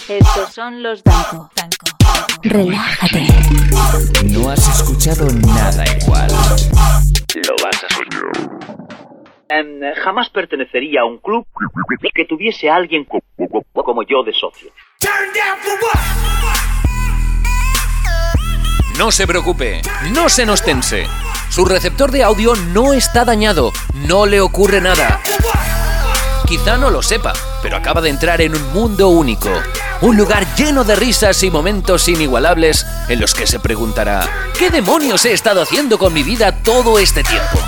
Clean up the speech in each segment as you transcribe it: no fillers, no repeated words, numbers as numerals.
Estos son los Danko. Relájate. No has escuchado nada igual. Lo vas a soñar. Jamás pertenecería a un club que tuviese a alguien como yo de socio. No se preocupe, no se nos tense. Su receptor de audio no está dañado, no le ocurre nada. Quizá no lo sepa, pero acaba de entrar en un mundo único. Un lugar lleno de risas y momentos inigualables en los que se preguntará: ¿qué demonios he estado haciendo con mi vida todo este tiempo?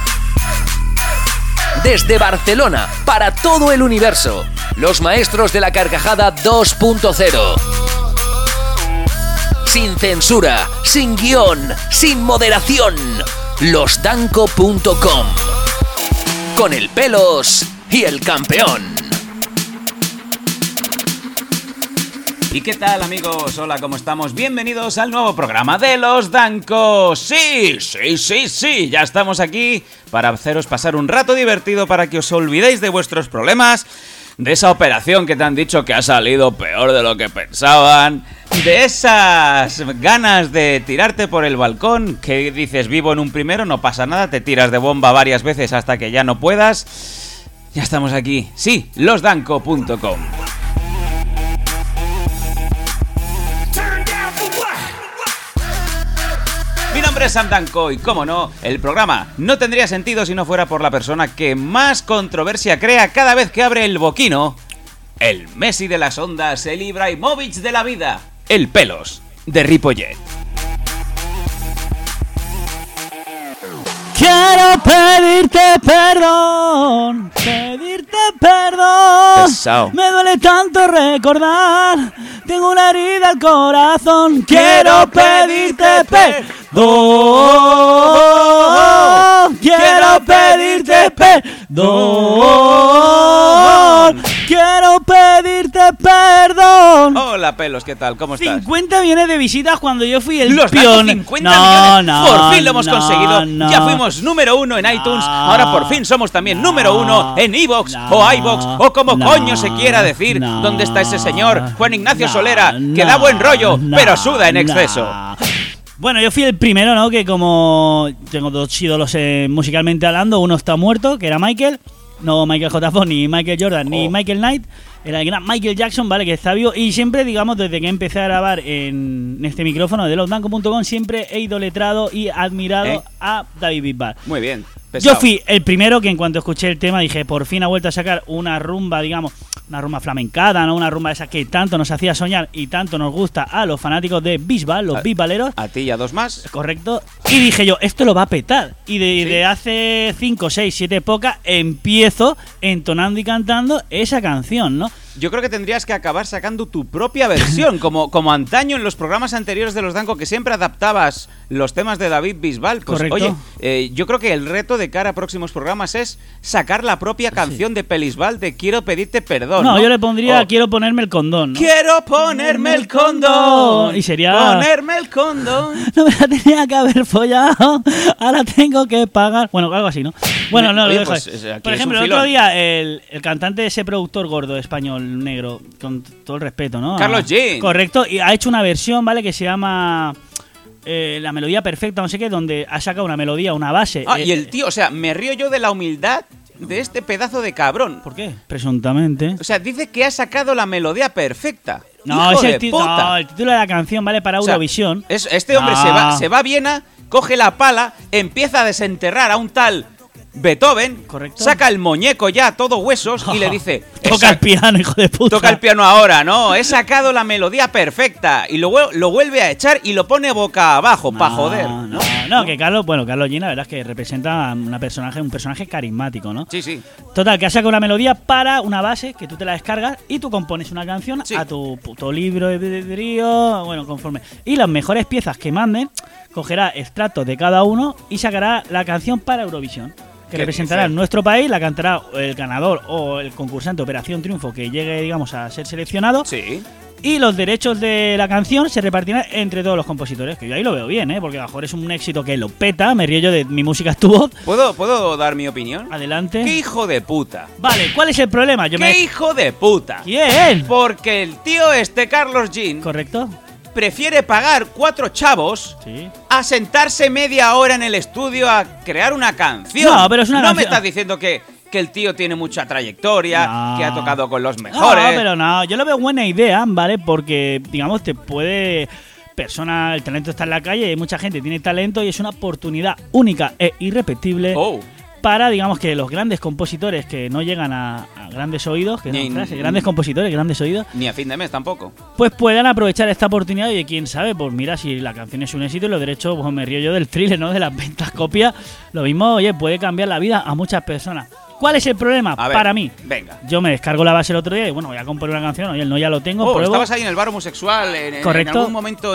Desde Barcelona, para todo el universo, los maestros de la carcajada 2.0. Sin censura, sin guión, sin moderación. Losdanko.com. Con el Pelos y el campeón. ¿Y qué tal, amigos? Hola, ¿cómo estamos? Bienvenidos al nuevo programa de Los Danko. Sí, ya estamos aquí para haceros pasar un rato divertido, para que os olvidéis de vuestros problemas, de esa operación que te han dicho que ha salido peor de lo que pensaban, de esas ganas de tirarte por el balcón, que dices vivo en un primero, no pasa nada, te tiras de bomba varias veces hasta que ya no puedas. Ya estamos aquí, sí, losdanko.com. Mi nombre es Sam Danko y, como no, el programa no tendría sentido si no fuera por la persona que más controversia crea cada vez que abre el boquino. El Messi de las ondas, el Ibrahimovic de la vida, el Pelos de Ripollet. Quiero pedirte perdón, Pesao. Me duele tanto recordar, tengo una herida al corazón. Quiero pedirte perdón, quiero pedirte perdón, quiero pedirte perdón. Hola, Pelos, ¿qué tal? ¿Cómo estás? 50 millones de visitas cuando yo fui el Los pion. 50 millones. Por fin lo hemos conseguido. Ya fuimos número 1 en iTunes. Ahora por fin somos también número 1 en iVoox o iVoox o como coño se quiera decir. ¿Dónde está ese señor Juan Ignacio Solera, que da buen rollo, pero suda en exceso? Bueno, yo fui el primero, ¿no? Que como tengo dos ídolos musicalmente hablando, uno está muerto, que era Michael. No Michael J. Fox, ni Michael Jordan, ni Michael Knight. Era el gran Michael Jackson, ¿vale? Que está vivo. Y siempre, digamos, desde que empecé a grabar en este micrófono de losdanko.com, siempre he idolatrado y admirado a David Bisbal. Muy bien. Pesado. Yo fui el primero que en cuanto escuché el tema dije, por fin ha vuelto a sacar una rumba, digamos, una rumba flamencada, ¿no? Una rumba esa que tanto nos hacía soñar y tanto nos gusta a los fanáticos de Bisbal, los bisbaleros. A ti y a dos más. Correcto. Y dije yo, esto lo va a petar. Y de hace 5, 6, 7 épocas empiezo entonando y cantando esa canción, ¿no? Yo creo que tendrías que acabar sacando tu propia versión, como antaño en los programas anteriores de Los Danko, que siempre adaptabas los temas de David Bisbal. Pues, correcto. Oye, yo creo que el reto de cara a próximos programas es sacar la propia canción de Pelisbal de Quiero pedirte perdón. No, yo le pondría Quiero ponerme el condón, ¿no? Quiero ponerme el condón. Y sería ponerme el condón. No me la tenía que haber follado, ahora tengo que pagar. Bueno, algo así, ¿no? Bueno, no, oye, lo dejo. pues, Por ejemplo, el otro día el cantante de ese productor gordo español negro, con todo el respeto, ¿no? Carlos G. Correcto, y ha hecho una versión, ¿vale? Que se llama La Melodía Perfecta, no sé qué, donde ha sacado una melodía, una base. Y el tío, o sea, me río yo de la humildad de este pedazo de cabrón. ¿Por qué? Presuntamente. O sea, dice que ha sacado la melodía perfecta. No, ¡Hijo es de puta! No, el título de la canción, ¿vale? Para Eurovisión. O sea, este hombre se va a Viena, coge la pala, empieza a desenterrar a un tal Beethoven, correcto, saca el muñeco ya todo huesos y le dice: toca el piano, hijo de puta. Toca el piano ahora, ¿no? He sacado la melodía perfecta. Y luego lo vuelve a echar y lo pone boca abajo, pa' joder. No, que Carlos G, la verdad es que representa un personaje carismático, ¿no? Sí. Total, que ha sacado una melodía para una base que tú te la descargas y tú compones una canción a tu puto libro de brío, bueno, conforme. Y las mejores piezas que manden, cogerá extractos de cada uno y sacará la canción para Eurovisión, que representará en nuestro país, la cantará el ganador o el concursante Operación Triunfo que llegue, digamos, a ser seleccionado. Sí. y los derechos de la canción se repartirán entre todos los compositores, que yo ahí lo veo bien, porque a lo mejor es un éxito que lo peta, me río yo de Mi música es tu voz. ¿Puedo dar mi opinión? Adelante. ¡Qué hijo de puta! Vale, ¿cuál es el problema? ¡Qué hijo de puta! ¿Quién? Porque el tío Carlos Jean, ¿Correcto? prefiere pagar 4 chavos Sí. a sentarse media hora en el estudio a crear una canción. No, pero es una No me canción. estás diciendo que el tío tiene mucha trayectoria, No. que ha tocado con los mejores. No, pero no, yo lo veo buena idea, ¿vale? Porque, digamos, te puede... el talento está en la calle, hay mucha gente tiene talento y es una oportunidad única e irrepetible para, digamos, que los grandes compositores que no llegan a grandes oídos, que no, grandes compositores, grandes oídos, Ni a fin de mes tampoco. pues puedan aprovechar esta oportunidad y quién sabe, pues mira, si la canción es un éxito y los derechos, pues me río yo del thriller, ¿no? De las ventas copias, lo mismo, oye, puede cambiar la vida a muchas personas. ¿Cuál es el problema? A ver, para mí. Venga. Yo me descargo la base el otro día y bueno, voy a componer una canción, oye, no ya lo tengo, pruebo. Estabas ahí en el bar homosexual, en Correcto. algún momento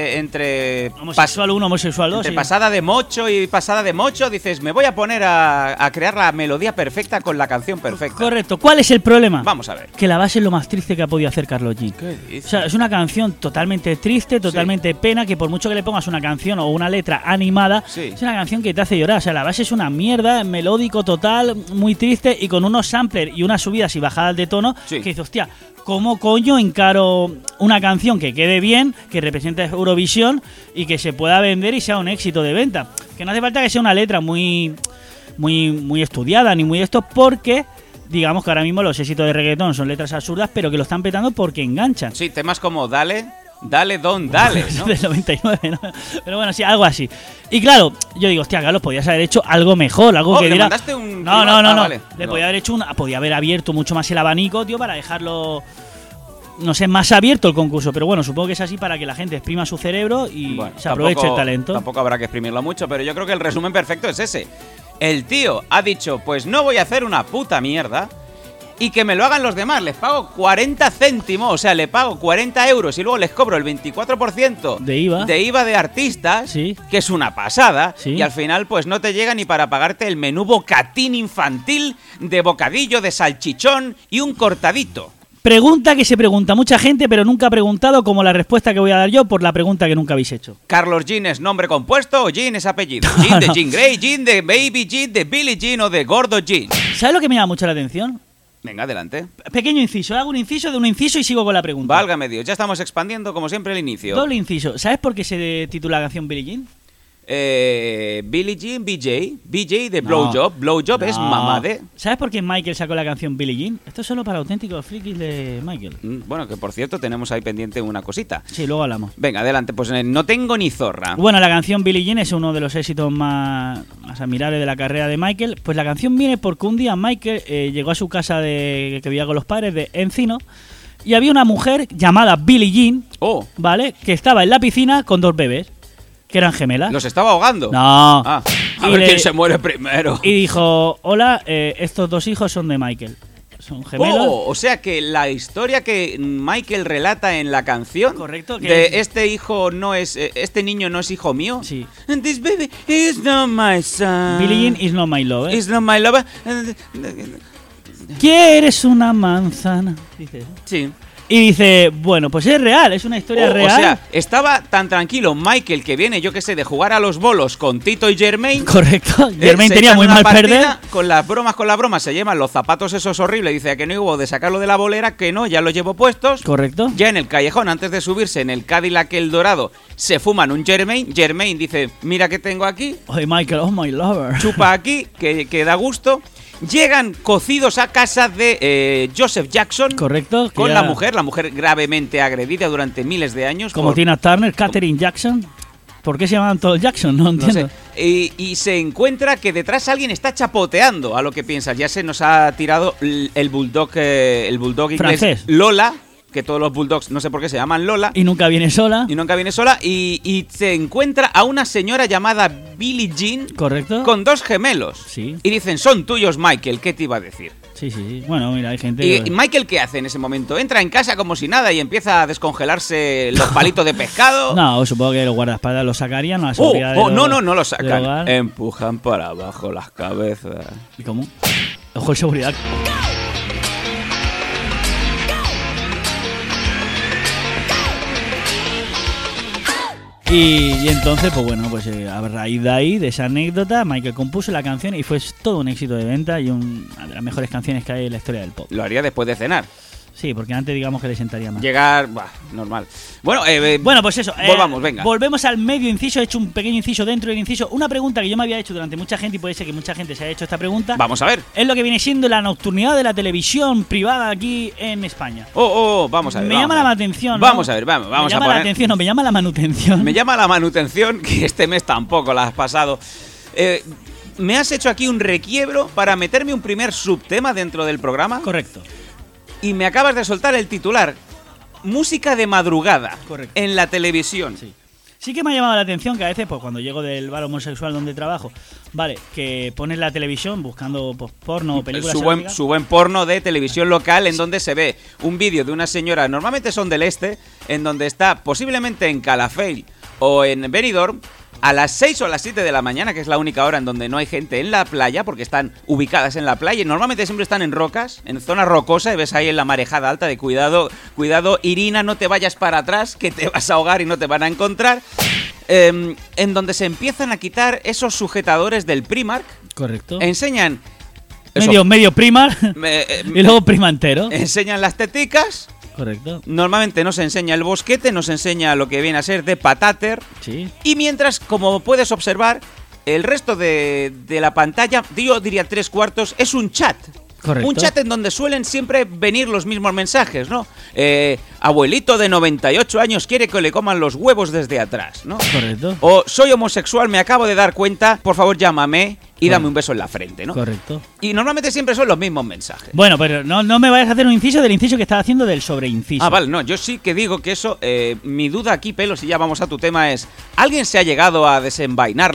entre Homosexual 1, homosexual 2. entre pasada de mocho y pasada de mocho, dices, me voy a poner a crear la melodía perfecta con la canción perfecta. Correcto. ¿Cuál es el problema? Vamos a ver. Que la base es lo más triste que ha podido hacer Carlos G. ¿Qué dices? O sea, es una canción totalmente triste, totalmente pena, que por mucho que le pongas una canción o una letra animada, Sí. es una canción que te hace llorar. O sea, la base es una mierda, melódico total, muy triste y con unos samplers y unas subidas y bajadas de tono Sí. que dices, hostia, ¿cómo coño encaro una canción que quede bien, que represente Eurovisión y que se pueda vender y sea un éxito de venta? Que no hace falta que sea una letra muy estudiada ni muy esto, porque digamos que ahora mismo los éxitos de reggaetón son letras absurdas, pero que lo están petando porque enganchan. Sí, temas como Dale, Don, Dale, ¿no? Del 99, ¿no? Pero bueno, sí, algo así. Y claro, yo digo, hostia, Carlos, podías haber hecho algo mejor, algo que ¿le diera... mandaste un No, privado? no. Vale. Le No. podía haber hecho podía haber abierto mucho más el abanico, tío, para dejarlo, no sé, más abierto el concurso. Pero bueno, supongo que es así para que la gente exprima su cerebro y Bueno, se aproveche el talento. Tampoco habrá que exprimirlo mucho, pero yo creo que el resumen perfecto es ese. El tío ha dicho, pues no voy a hacer una puta mierda y que me lo hagan los demás. Les pago 40 céntimos, o sea, le pago 40 euros y luego les cobro el 24% De IVA. de artistas, Sí. que es una pasada. Sí. Y al final, pues no te llega ni para pagarte el menú bocatín infantil de bocadillo, de salchichón y un cortadito. Pregunta que se pregunta mucha gente, pero nunca ha preguntado, como la respuesta que voy a dar yo por la pregunta que nunca habéis hecho. ¿Carlos Jean es nombre compuesto o Jean es apellido? ¿Jean de Jean Grey, Jean de Baby Jean, de Billie Jean o de Gordo Jean? ¿Sabes lo que me llama mucho la atención? Venga, adelante. Pequeño inciso, hago un inciso de un inciso y sigo con la pregunta. Válgame Dios, ya estamos expandiendo como siempre el inicio. Doble inciso. ¿Sabes por qué se titula la canción Billie Jean? Billie Jean, BJ de Blowjob. Blowjob es No. mamá de... ¿Sabes por qué Michael sacó la canción Billie Jean? Esto es solo para auténticos frikis de Michael. Bueno, que por cierto tenemos ahí pendiente una cosita. Sí, luego hablamos. Venga, adelante, pues no tengo ni zorra. Bueno, la canción Billie Jean es uno de los éxitos más admirables de la carrera de Michael. Pues la canción viene porque un día Michael llegó a su casa que vivía con los padres de Encino y había una mujer llamada Billie Jean, Oh, ¿vale? Que estaba en la piscina con 2 bebés, que eran gemelas. ¿los estaba ahogando? No. Ah, a Y ver le- quién se muere primero. Y dijo, hola, estos 2 hijos son de Michael. Son gemelos. Oh, o sea que la historia que Michael relata en la canción, Correcto, que de es- este hijo no es, este niño no es hijo mío. Sí. And this baby is not my son. Billie Jean is not my love. Is not my lover. ¿Quieres una manzana? Dice eso. Sí. Y dice, bueno, pues es real, es una historia real. O sea, estaba tan tranquilo Michael que viene, yo que sé, de jugar a los bolos con Tito y Jermaine. Correcto. Germain Se tenía echan muy una mal partida, perder. Con las bromas se llevan los zapatos esos horribles. Dice que no hubo de sacarlo de la bolera, que no, ya los llevo puestos. Correcto. Ya en el callejón, antes de subirse en el Cadillac el Dorado, se fuman un Jermaine. Jermaine dice, mira que tengo aquí, Oye, Michael, oh my lover. chupa aquí, que da gusto. Llegan cocidos a casa de Joseph Jackson. Correcto. que Con ya- la mujer gravemente agredida durante miles de años. Como por- Tina Turner, Katherine Jackson. ¿Por qué se llaman todos Jackson? No No entiendo. sé. Y se encuentra que detrás alguien está chapoteando, a lo que piensas. Ya se nos ha tirado el bulldog inglés Francés. Lola, que todos los bulldogs no sé por qué se llaman Lola. Y nunca viene sola. Y nunca viene sola. Y se encuentra a una señora llamada Billie Jean Correcto. con 2 gemelos. Sí. Y dicen, son tuyos, Michael. ¿Qué te iba a decir? Sí, sí, sí. Bueno, mira, hay gente... ¿Y Michael qué hace en ese momento? Entra en casa como si nada y empieza a descongelarse los palitos de pescado. No, supongo que los guardaespaldas lo sacarían a la seguridad del no lo del sacan. hogar. Empujan para abajo las cabezas. ¿Y cómo? Ojo de seguridad. Y entonces, pues bueno, pues a raíz de ahí, de esa anécdota, Michael compuso la canción y fue todo un éxito de venta y una de las mejores canciones que hay en la historia del pop. Lo haría después de cenar. Sí, porque antes digamos que le sentaría más. Llegar, normal. Bueno, bueno, pues eso. Volvamos, venga. Volvemos al medio inciso. He hecho un pequeño inciso dentro del inciso. Una pregunta que yo me había hecho durante mucha gente y puede ser que mucha gente se haya hecho esta pregunta. Vamos a ver. Es lo que viene siendo la nocturnidad de la televisión privada aquí en España. Vamos a ver. Me llama la atención, ¿no? Vamos a ver, vamos a poner. Me llama la atención, no, me llama la manutención. Me llama la manutención, que este mes tampoco la has pasado. Me has hecho aquí un requiebro para meterme un primer subtema dentro del programa. Correcto. Y me acabas de soltar el titular. Música de madrugada. Correcto. En la televisión. Sí que me ha llamado la atención que a veces, pues cuando llego del bar homosexual donde trabajo, vale, que pones la televisión buscando pues, porno o películas. Su buen porno de televisión local en donde se ve un vídeo de una señora, normalmente son del este, en donde está posiblemente en Calafell o en Benidorm, a las 6 o a las 7 de la mañana, que es la única hora en donde no hay gente en la playa, porque están ubicadas en la playa y normalmente siempre están en rocas, en zona rocosa, y ves ahí en la marejada alta de cuidado, Irina, no te vayas para atrás, que te vas a ahogar y no te van a encontrar, en donde se empiezan a quitar esos sujetadores del Primark. Correcto. Enseñan... Medio Primark y luego Prima entero. Enseñan las teticas. Correcto. Normalmente no se enseña el bosquete, no se enseña lo que viene a ser de patáter. Sí. Y mientras, como puedes observar, el resto de la pantalla, yo diría 3/4, es un chat. Correcto. Un chat en donde suelen siempre venir los mismos mensajes, ¿no? Abuelito de 98 años quiere que le coman los huevos desde atrás, ¿no? Correcto. O soy homosexual, me acabo de dar cuenta, por favor llámame y dame un beso en la frente, ¿no? Correcto. Y normalmente siempre son los mismos mensajes. Bueno, pero no me vayas a hacer un inciso del inciso que estás haciendo del sobreinciso. Ah, vale, no, yo sí que digo que eso, mi duda aquí, Pelos, y ya vamos a tu tema, es, ¿alguien se ha llegado a desenvainar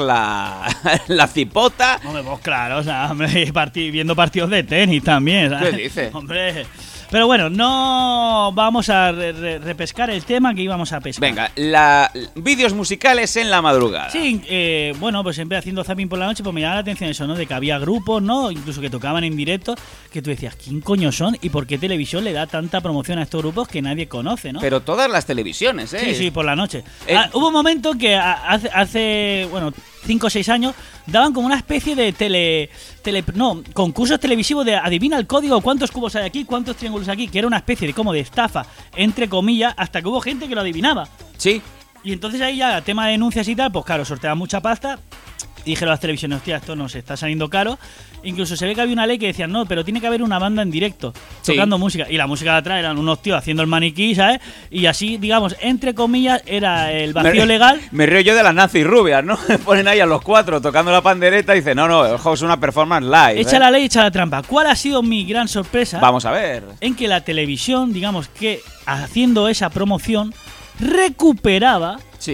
la cipota? Hombre, pues claro, o sea, hombre, viendo partidos de tenis también, ¿sabes? ¿Qué dices? Hombre... Pero bueno, no vamos a repescar el tema que íbamos a pescar. Venga, vídeos musicales en la madrugada. Sí, bueno, pues siempre haciendo zapping por la noche, pues me llama la atención eso, ¿no? De que había grupos, ¿no? Incluso que tocaban en directo, que tú decías, ¿quién coño son? ¿Y por qué televisión le da tanta promoción a estos grupos que nadie conoce, ¿no? Pero todas las televisiones, ¿eh? Sí, por la noche. Hubo un momento que hace 5 o 6 años, daban como una especie de concursos televisivos de adivina el código, cuántos cubos hay aquí, cuántos triángulos aquí, que era una especie de como de estafa, entre comillas, hasta que hubo gente que lo adivinaba. Sí. Y entonces ahí ya, tema de denuncias y tal, pues claro, sorteaban mucha pasta. Y dijeron a las televisiones, hostia, esto nos está saliendo caro. Incluso se ve que había una ley que decía, no, pero tiene que haber una banda en directo, tocando música. Y la música de atrás eran unos tíos haciendo el maniquí, ¿sabes? Y así, digamos, entre comillas, era el vacío legal. Me río yo de las nazis rubias, ¿no? Ponen ahí a los 4 tocando la pandereta y dicen, no, ojo, es una performance live. Echa la ley, echa la trampa. ¿Cuál ha sido mi gran sorpresa? Vamos a ver. En que la televisión, digamos que haciendo esa promoción, recuperaba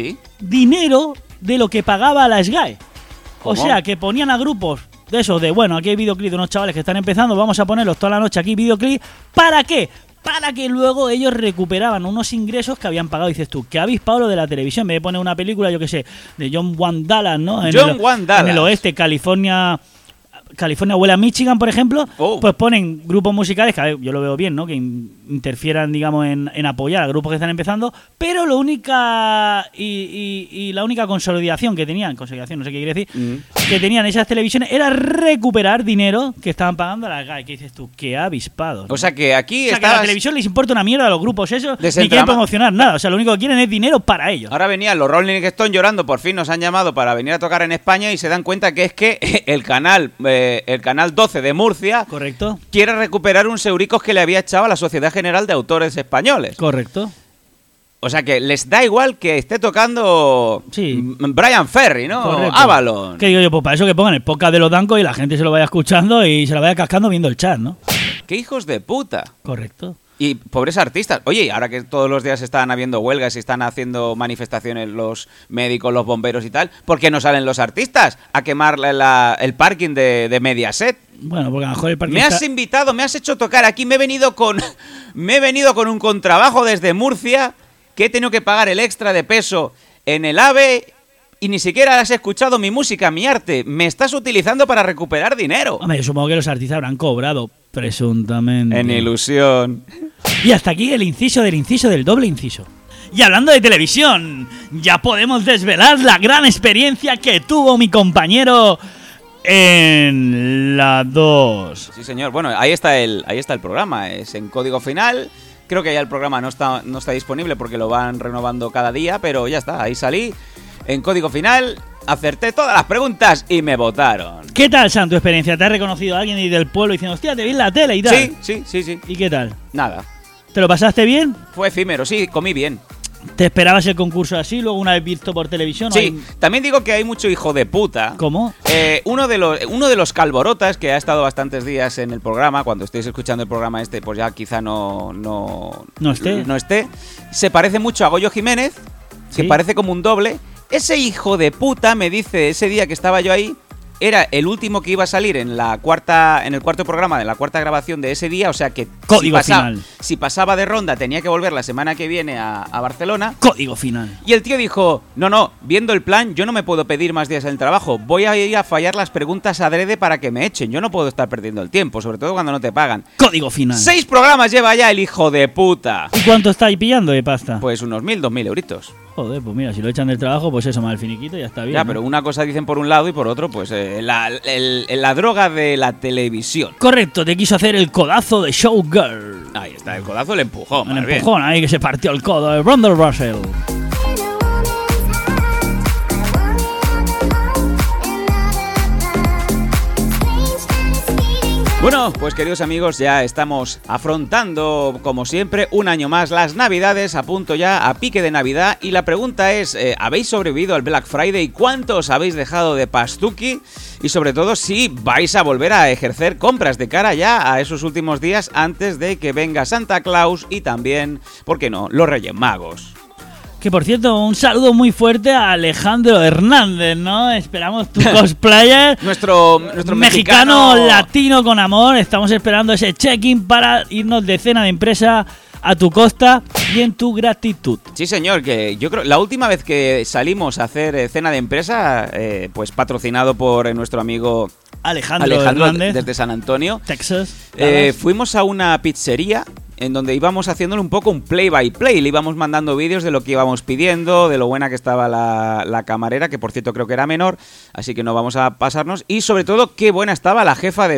dinero de lo que pagaba la SGAE. ¿Cómo? O sea, que ponían a grupos de esos de, bueno, aquí hay videoclip de unos chavales que están empezando, vamos a ponerlos toda la noche aquí, videoclip. ¿Para qué? Para que luego ellos recuperaban unos ingresos que habían pagado. Dices tú, ¿qué habéis pagado lo de la televisión? En vez de poner una película, yo qué sé, de John Wayne Dallas, ¿no? En el oeste, California huele a Michigan, por ejemplo, pues ponen grupos musicales, que a ver, yo lo veo bien, ¿no? Que interfieran, digamos, en apoyar a grupos que están empezando, pero lo única y la única consolidación que tenían, no sé qué quiere decir, que tenían esas televisiones era recuperar dinero que estaban pagando a las GAE. ¿Qué dices tú? ¡Qué avispado! ¿No? O sea, que aquí que a la televisión les importa una mierda a los grupos esos, ni quieren promocionar nada. O sea, lo único que quieren es dinero para ellos. Ahora venían los Rolling Stones llorando, por fin nos han llamado para venir a tocar en España y se dan cuenta que es que el canal 12 de Murcia, correcto, quiere recuperar unos euricos que le había echado a la Sociedad General de Autores Españoles. Correcto. O sea que les da igual que esté tocando Brian Ferry, ¿no? Correcto. Avalon. ¿Qué digo yo? Pues para eso que pongan el podcast de los Dancos y la gente se lo vaya escuchando y se lo vaya cascando viendo el chat, ¿no? ¡Qué hijos de puta! Correcto. Y pobres artistas. Oye, ahora que todos los días están habiendo huelgas y están haciendo manifestaciones los médicos, los bomberos y tal, ¿por qué no salen los artistas a quemar el parking de Mediaset? Bueno, porque a lo mejor el parking me has invitado, me has hecho tocar aquí, me he venido con un contrabajo desde Murcia, que he tenido que pagar el extra de peso en el AVE y ni siquiera has escuchado mi música, mi arte. Me estás utilizando para recuperar dinero. Hombre, yo supongo que los artistas habrán cobrado, presuntamente. En ilusión. Y hasta aquí el inciso del doble inciso. Y hablando de televisión, ya podemos desvelar la gran experiencia que tuvo mi compañero en la 2. Sí, señor. Bueno, ahí está el programa. Es en código final. Creo que ya el programa no está disponible porque lo van renovando cada día, pero ya está. Ahí salí en código final. Acerté todas las preguntas y me votaron. ¿Qué tal, Sam, tu experiencia? ¿Te ha reconocido alguien del pueblo diciendo, hostia, te vi en la tele y tal? Sí. ¿Y qué tal? Nada. ¿Te lo pasaste bien? Fue efímero, sí, comí bien. ¿Te esperabas el concurso así, luego una vez visto por televisión? Sí, también digo que hay mucho hijo de puta. ¿Cómo? Uno de los calborotas que ha estado bastantes días en el programa, cuando estéis escuchando el programa pues ya quizá no esté. Se parece mucho a Goyo Jiménez, que ¿Sí? parece como un doble. Ese hijo de puta me dice ese día que estaba yo ahí, era el último que iba a salir en el cuarto programa de la cuarta grabación de ese día, o sea que Código final. Si pasaba de ronda tenía que volver la semana que viene a Barcelona. Código final. Y el tío dijo, no, viendo el plan, yo no me puedo pedir más días en el trabajo, voy a ir a fallar las preguntas adrede para que me echen, yo no puedo estar perdiendo el tiempo, sobre todo cuando no te pagan. Código final. 6 programas lleva ya el hijo de puta. ¿Y cuánto estáis pillando de pasta? Pues unos 1.000, 2.000 euritos. Joder, pues mira, si lo echan del trabajo, pues eso, más el finiquito, ya está bien. Ya, ¿no? pero una cosa dicen por un lado y por otro, pues la droga de la televisión. Correcto, te quiso hacer el codazo de Showgirl. Ahí está, el codazo, el empujón. Un más bien. empujón ahí que se partió el codo de Ronda Russell. Bueno, pues queridos amigos, ya estamos afrontando, como siempre, un año más las Navidades, a punto ya, a pique de Navidad. Y la pregunta es, ¿habéis sobrevivido al Black Friday? ¿Cuántos habéis dejado de pastuqui? Y sobre todo, si vais a volver a ejercer compras de cara ya a esos últimos días antes de que venga Santa Claus y también, ¿por qué no?, los Reyes Magos. Que por cierto, un saludo muy fuerte a Alejandro Hernández, ¿no? Esperamos tu cosplayer. nuestro mexicano latino con amor. Estamos esperando ese check-in para irnos de cena de empresa a tu costa y en tu gratitud. Sí, señor, que yo creo la última vez que salimos a hacer cena de empresa, pues patrocinado por nuestro amigo Alejandro Hernández, desde San Antonio, Texas. Fuimos a una pizzería en donde íbamos haciéndole un poco un play by play, le íbamos mandando vídeos de lo que íbamos pidiendo, de lo buena que estaba la camarera, que por cierto creo que era menor, así que no vamos a pasarnos, y sobre todo qué buena estaba la jefa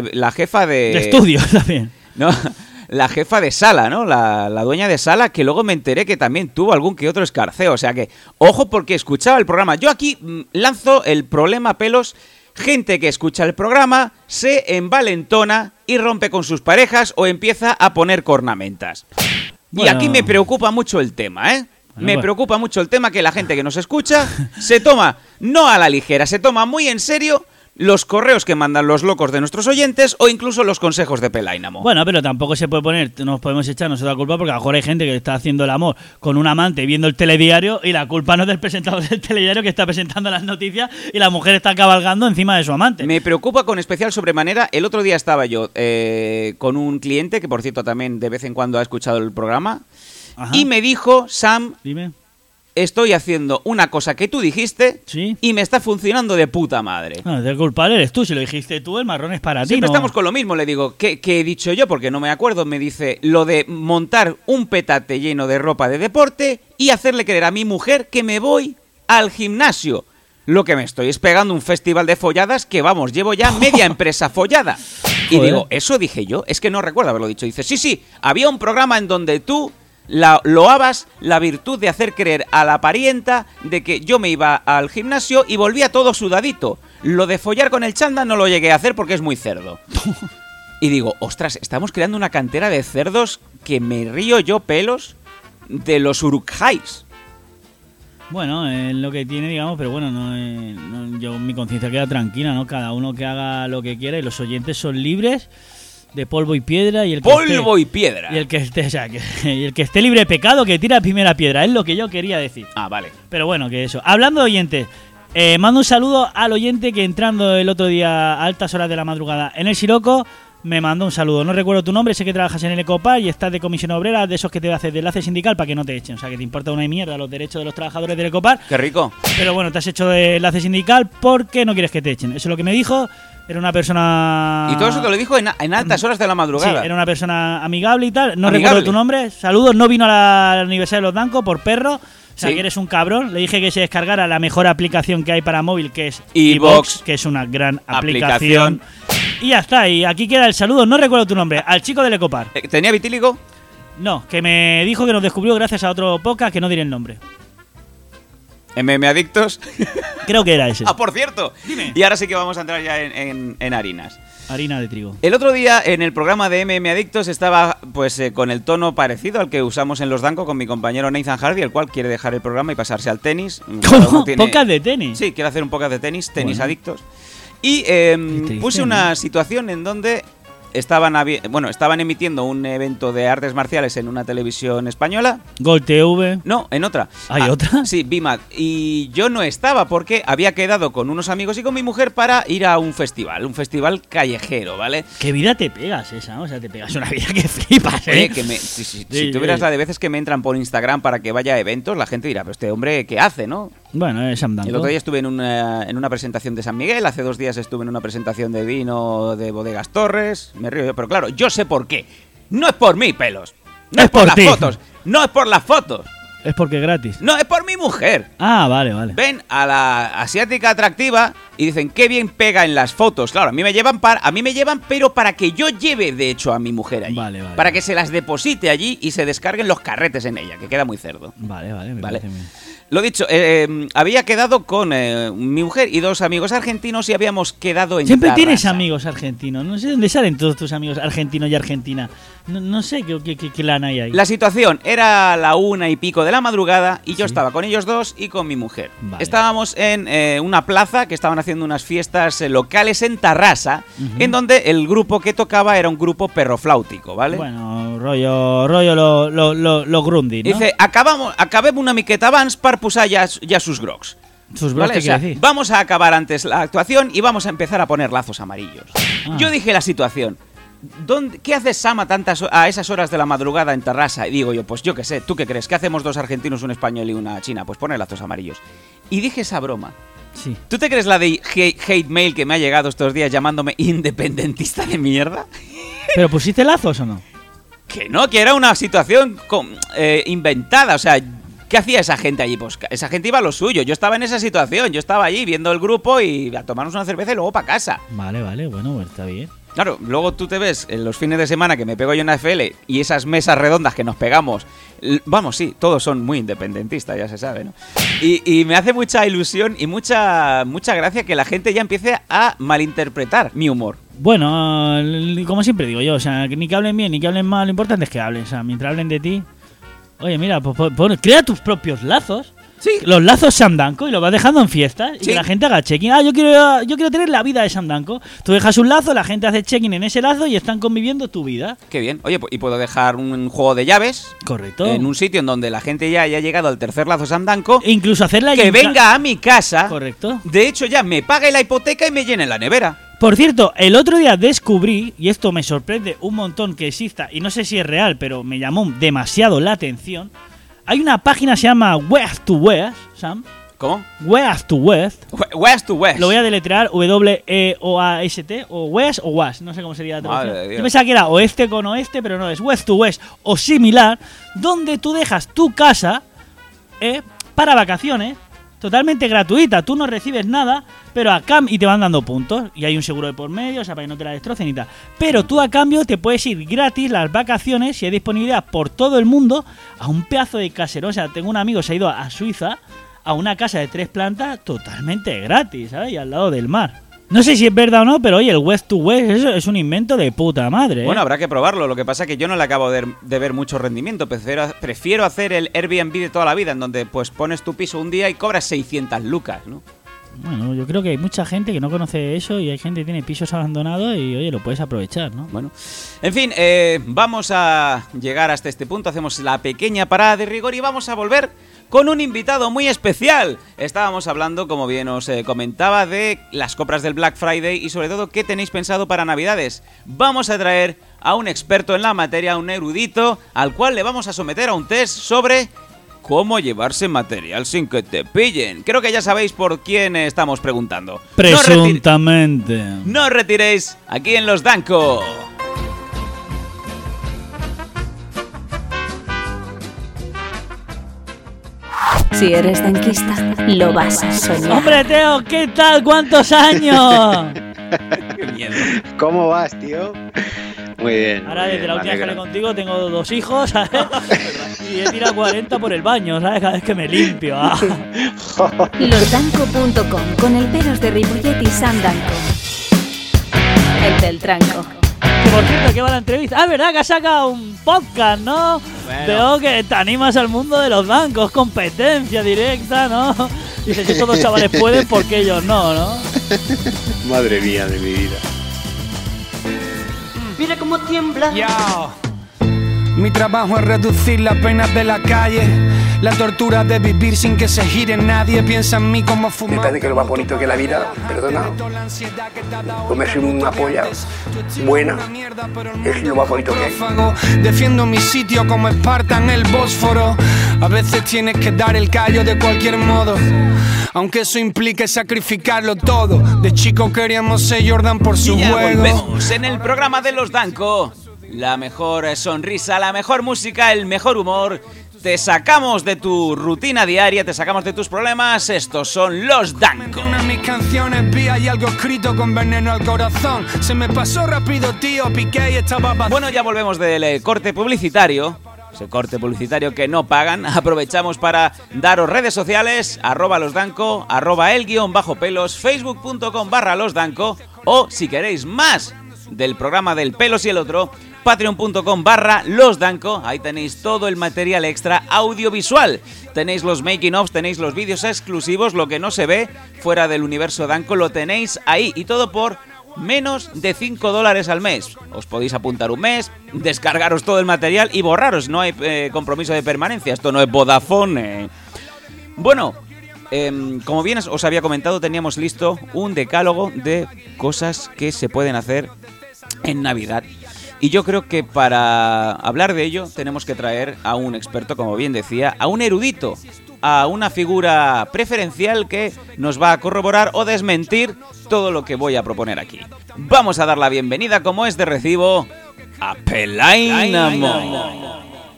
de estudio también. No, la jefa de sala, ¿no? La dueña de sala, que luego me enteré que también tuvo algún que otro escarceo, o sea que ojo porque escuchaba el programa. Yo aquí lanzo el problema, pelos. Gente que escucha el programa se envalentona y rompe con sus parejas o empieza a poner cornamentas. Bueno. Y aquí me preocupa mucho el tema, ¿eh? Me preocupa mucho el tema que la gente que nos escucha se toma, no a la ligera, se toma muy en serio los correos que mandan los locos de nuestros oyentes o incluso los consejos de Pelainamo. Bueno, pero tampoco se puede poner, nos podemos echar nosotros la culpa porque a lo mejor hay gente que está haciendo el amor con un amante viendo el telediario y la culpa no es del presentador del telediario que está presentando las noticias y la mujer está cabalgando encima de su amante. Me preocupa con especial sobremanera. El otro día estaba yo con un cliente que por cierto también de vez en cuando ha escuchado el programa. Ajá. Y me dijo, Sam, Dime. estoy haciendo una cosa que tú dijiste ¿Sí? y me está funcionando de puta madre. No, el culpable eres tú, si lo dijiste tú, el marrón es para ti. Siempre ¿no? estamos con lo mismo, le digo, ¿qué he dicho yo? Porque no me acuerdo. Me dice, lo de montar un petate lleno de ropa de deporte y hacerle creer a mi mujer que me voy al gimnasio. Lo que me estoy es pegando un festival de folladas que, vamos, llevo ya media empresa follada. Y Joder. digo, ¿eso dije yo? Es que no recuerdo haberlo dicho. Dice, sí, había un programa en donde tú loabas la virtud de hacer creer a la parienta de que yo me iba al gimnasio y volvía todo sudadito. Lo de follar con el chanda no lo llegué a hacer porque es muy cerdo. Y digo, ostras, estamos creando una cantera de cerdos que me río yo, pelos, de los urukjais. Bueno, es lo que tiene, digamos, pero bueno, yo mi conciencia queda tranquila, ¿no? Cada uno que haga lo que quiera y los oyentes son libres de polvo y piedra y el que Polvo y piedra. y el que esté, o sea, y el que esté libre de pecado que tira la primera piedra, es lo que yo quería decir. Ah, vale. Pero bueno, que eso. Hablando de oyentes, mando un saludo al oyente que entrando el otro día a altas horas de la madrugada en el Siroco me mandó un saludo. No recuerdo tu nombre, sé que trabajas en el Ecopar y estás de comisión obrera, de esos que te haces de enlace sindical para que no te echen. O sea, que te importa una mierda los derechos de los trabajadores del Ecopar. Qué rico. Pero bueno, te has hecho de enlace sindical porque no quieres que te echen. Eso es lo que me dijo. Era una persona... Y todo eso te lo dijo en altas horas de la madrugada. Sí, era una persona amigable y tal. No Amigable. recuerdo tu nombre. Saludos, no vino al aniversario de los Danco por perro. O sea, Sí. que eres un cabrón. Le dije que se descargara la mejor aplicación que hay para móvil, que es iVoox, que es una gran aplicación. Y ya está. Y aquí queda el saludo. No recuerdo tu nombre. Al chico del Ecopar. ¿Tenía vitíligo? No, que me dijo que nos descubrió gracias a otro podcast que no diré el nombre. MM Adictos. Creo que era ese. Ah, por cierto. Dime. Y ahora sí que vamos a entrar ya en harinas. Harina de trigo. El otro día en el programa de MM Adictos estaba pues con el tono parecido al que usamos en Los Danco con mi compañero Nathan Hardy, el cual quiere dejar el programa y pasarse al tenis. Cada uno ¿Cómo? tiene- ¿Podcast de tenis? Sí, quiere hacer un podcast de tenis Bueno. adictos. Y triste, puse ¿no? una situación en donde estaban emitiendo un evento de artes marciales en una televisión española. Gol TV. No, en otra. ¿Hay otra? Sí, BIMAD. Y yo no estaba porque había quedado con unos amigos y con mi mujer para ir a un festival callejero, ¿vale? ¿Qué vida te pegas esa? O sea, te pegas una vida que flipas, ¿eh? Oye, si Sí, tuvieras sí. la de veces que me entran por Instagram para que vaya a eventos, la gente dirá, pero este hombre, ¿qué hace, no? Bueno, es Sam Danco. El otro día estuve en una presentación de San Miguel, hace 2 días estuve en una presentación de vino de Bodegas Torres, me río yo, pero claro, yo sé por qué. No es por mí, pelos. No Es es por por las ti. fotos. No es por las fotos. Es porque es gratis. No, es por mi mujer. Ah, vale, vale. Ven a la asiática atractiva y dicen qué bien pega en las fotos. Claro, a mí me llevan, pero para que yo lleve de hecho a mi mujer allí. Vale, vale. Para que se las deposite allí y se descarguen los carretes en ella, que queda muy cerdo. Vale, me Vale. parece bien. Lo dicho, había quedado con mi mujer y 2 amigos argentinos y habíamos quedado en Siempre Tarrasa. tienes amigos argentinos. No sé dónde salen todos tus amigos argentinos y argentina. No sé qué lana hay ahí. La situación era la 1 y pico de la madrugada y yo Sí. estaba con ellos 2 y con mi mujer. Vale. Estábamos en una plaza que estaban haciendo unas fiestas locales en Tarrasa, Ujú. en donde el grupo que tocaba era un grupo perrofláutico, ¿vale? Bueno, rollo lo grundi, ¿no? Dice, acabem una miqueta abans per posar ja sus grocs. Sus bros, ¿Vale? ¿qué O sea, quiere decir? vamos a acabar antes la actuación y vamos a empezar a poner lazos amarillos. Ah. Yo dije la situación. ¿Qué hace Sam a esas horas de la madrugada en Tarrasa? Y digo yo, pues yo qué sé, ¿tú qué crees? ¿Qué hacemos 2 argentinos, un español y una china? Pues poner lazos amarillos. Y dije esa broma. Sí. ¿Tú te crees la de hate mail que me ha llegado estos días llamándome independentista de mierda? ¿Pero pusiste lazos o no? Que no, que era una situación inventada, o sea... ¿Qué hacía esa gente allí? Pues esa gente iba a lo suyo. Yo estaba en esa situación. Yo estaba allí viendo el grupo y a tomarnos una cerveza y luego para casa. Vale, bueno, pues está bien. Claro, luego tú te ves en los fines de semana que me pego yo en la FL y esas mesas redondas que nos pegamos. Vamos, sí, todos son muy independentistas, ya se sabe, ¿no? Y me hace mucha ilusión y mucha gracia que la gente ya empiece a malinterpretar mi humor. Bueno, como siempre digo yo, o sea, que ni que hablen bien ni que hablen mal, lo importante es que hablen. O sea, mientras hablen de ti... Oye, mira, pues crea tus propios lazos. Sí. Los lazos Sam Danco y los vas dejando en fiestas y Sí. que la gente haga check-in. Ah, yo quiero tener la vida de Sam Danco. Tú dejas un lazo, la gente hace check-in en ese lazo y están conviviendo tu vida. Qué bien. Oye, y puedo dejar un juego de llaves Correcto. en un sitio en donde la gente ya haya llegado al tercer lazo Sam Danco. E incluso hacerla Que venga a mi casa. Correcto. De hecho, ya me pague la hipoteca y me llene la nevera. Por cierto, el otro día descubrí, y esto me sorprende un montón que exista, y no sé si es real, pero me llamó demasiado la atención. Hay una página que se llama West to West, Sam. ¿Cómo? West to West. West to West. Lo voy a deletrear W-E-O-A-S-T, o West o West, no sé cómo sería la Madre traducción. de Dios. Yo pensaba que era oeste con oeste, pero no, es West to West o similar, donde tú dejas tu casa para vacaciones, totalmente gratuita, tú no recibes nada, pero a cambio, y te van dando puntos, y hay un seguro de por medio, o sea, para que no te la destrocen y tal. Pero tú a cambio te puedes ir gratis las vacaciones, si hay disponibilidad por todo el mundo, a un pedazo de casero. O sea, tengo un amigo que se ha ido a Suiza, a una casa de 3 plantas, totalmente gratis, ¿sabes? Y al lado del mar. No sé si es verdad o no, pero oye, el West to West eso es un invento de puta madre, ¿eh? Bueno, habrá que probarlo. Lo que pasa es que yo no le acabo de ver mucho rendimiento. Prefiero hacer el Airbnb de toda la vida, en donde pues pones tu piso un día y cobras 600 lucas, ¿no? Bueno, yo creo que hay mucha gente que no conoce eso y hay gente que tiene pisos abandonados y, oye, lo puedes aprovechar, ¿no? Bueno, en fin, vamos a llegar hasta este punto. Hacemos la pequeña parada de rigor y vamos a volver con un invitado muy especial. Estábamos hablando, como bien os comentaba, de las compras del Black Friday y sobre todo qué tenéis pensado para Navidades. Vamos a traer a un experto en la materia, un erudito, al cual le vamos a someter a un test sobre cómo llevarse material sin que te pillen. Creo que ya sabéis por quién estamos preguntando. Presuntamente. No os retiréis aquí en Los Danco. Si eres danquista, lo vas a soñar. ¡Hombre, Teo! ¿Qué tal? ¿Cuántos años? Qué miedo. ¿Cómo vas, tío? Muy bien. Ahora, muy desde bien, la última me vez que hablé alegro. contigo, tengo 2 hijos, ¿sabes? Y he tirado 40 por el baño, ¿sabes? Cada vez que me limpio. Losdanco.com, con el Pelos de Ripollet y Sam Danco. El del tranco. Que por cierto, ¿qué va la entrevista? Ah, ¿verdad? Que has sacado un podcast, ¿no? Bueno. Veo que te animas al mundo de los bancos, competencia directa, ¿no? Dices, si estos 2 chavales pueden, ¿por qué ellos no, no? Madre mía de mi vida. Mira cómo tiembla. Yo. Mi trabajo es reducir las penas de la calle, la tortura de vivir sin que se gire nadie. Piensa en mí como fumar. Depende que lo más bonito que la vida, perdona, comerse una polla buena es lo más bonito que hay. Defiendo mi sitio como Esparta en el Bósforo. A veces tienes que dar el callo de cualquier modo, aunque eso implique sacrificarlo todo. De chico queríamos ser Jordan por su Y ya juego. volvemos en el programa de Los Danco. La mejor sonrisa, la mejor música, el mejor humor. Te sacamos de tu rutina diaria, te sacamos de tus problemas. Estos son Los Danco. Una de mis canciones vi hay algo escrito con veneno al corazón. Se me pasó rápido, tío, piqué y estaba vacío. Bueno, ya volvemos del corte publicitario. Ese corte publicitario que no pagan. Aprovechamos para daros redes sociales, @losdanco, @el_pelos, facebook.com/losdanco, o si queréis más del programa del Pelos y el Otro, patreon.com/losdanco. Ahí tenéis todo el material extra audiovisual. Tenéis los making ofs, tenéis los vídeos exclusivos, lo que no se ve fuera del universo Danco lo tenéis ahí, y todo por menos de $5 al mes. Os podéis apuntar un mes, descargaros todo el material y borraros. No hay compromiso de permanencia. Esto no es Vodafone. Bueno, como bien os había comentado, teníamos listo un decálogo de cosas que se pueden hacer en Navidad. Y yo creo que para hablar de ello tenemos que traer a un experto, como bien decía, a un erudito, a una figura preferencial que nos va a corroborar o desmentir todo lo que voy a proponer aquí. Vamos a dar la bienvenida, como es de recibo, a Pelainamo.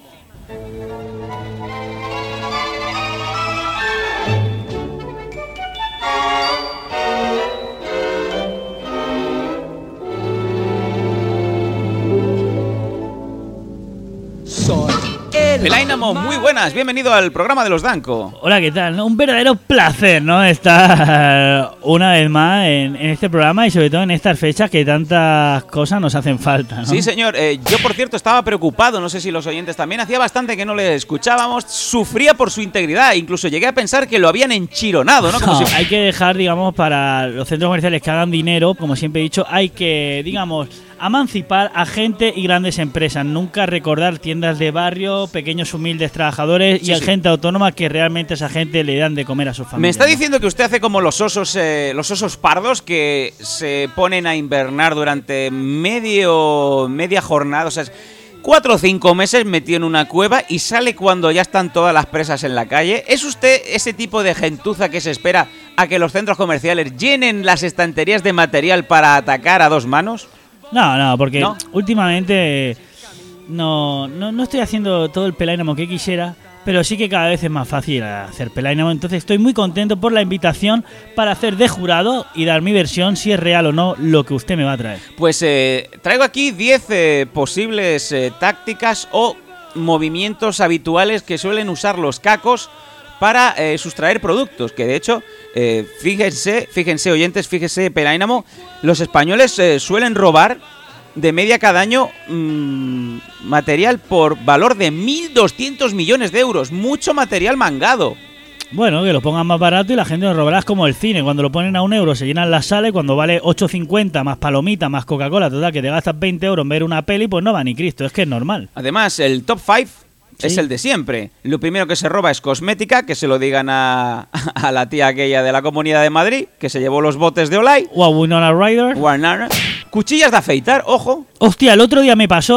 Pelainamo, muy buenas, bienvenido al programa de Los Danco. Hola, ¿qué tal? Un verdadero placer, ¿no? Estar una vez más en este programa y sobre todo en estas fechas que tantas cosas nos hacen falta, ¿no? Sí, señor. Yo, por cierto, estaba preocupado, no sé si los oyentes también, hacía bastante que no le escuchábamos, sufría por su integridad, incluso llegué a pensar que lo habían enchironado, ¿no? Como No, si... hay que dejar, digamos, para los centros comerciales que hagan dinero, como siempre he dicho, hay que, digamos, emancipar a gente y grandes empresas, nunca recordar tiendas de barrio, pequeños humildes trabajadores y a gente autónoma que realmente a esa gente le dan de comer a sus familias. Me está ¿no? diciendo que usted hace como los osos pardos que se ponen a invernar durante media jornada, o sea, 4 o 5 meses metido en una cueva y sale cuando ya están todas las presas en la calle. ¿Es usted ese tipo de gentuza que se espera a que los centros comerciales llenen las estanterías de material para atacar a 2 manos? No, porque ¿No? últimamente no estoy haciendo todo el Pelainamo que quisiera, pero sí que cada vez es más fácil hacer Pelainamo. Entonces estoy muy contento por la invitación para hacer de jurado y dar mi versión, si es real o no, lo que usted me va a traer. Pues traigo aquí 10 posibles tácticas o movimientos habituales que suelen usar los cacos para sustraer productos, que de hecho, fíjense oyentes, fíjense Pelainamo, los españoles suelen robar de media cada año material por valor de 1.200 millones de euros, mucho material mangado. Bueno, que lo pongan más barato y la gente lo robará, es como el cine, cuando lo ponen a €1 se llenan las salas y cuando vale 8,50 más palomita, más Coca-Cola, total, que te gastas 20 euros en ver una peli, pues no va ni Cristo, es que es normal. Además, el top 5 es Sí. el de siempre. Lo primero que se roba es cosmética, que se lo digan a la tía aquella de la Comunidad de Madrid, que se llevó los botes de Olay. O a Winona Ryder. Warner. Cuchillas de afeitar, ojo. Hostia, el otro día me pasó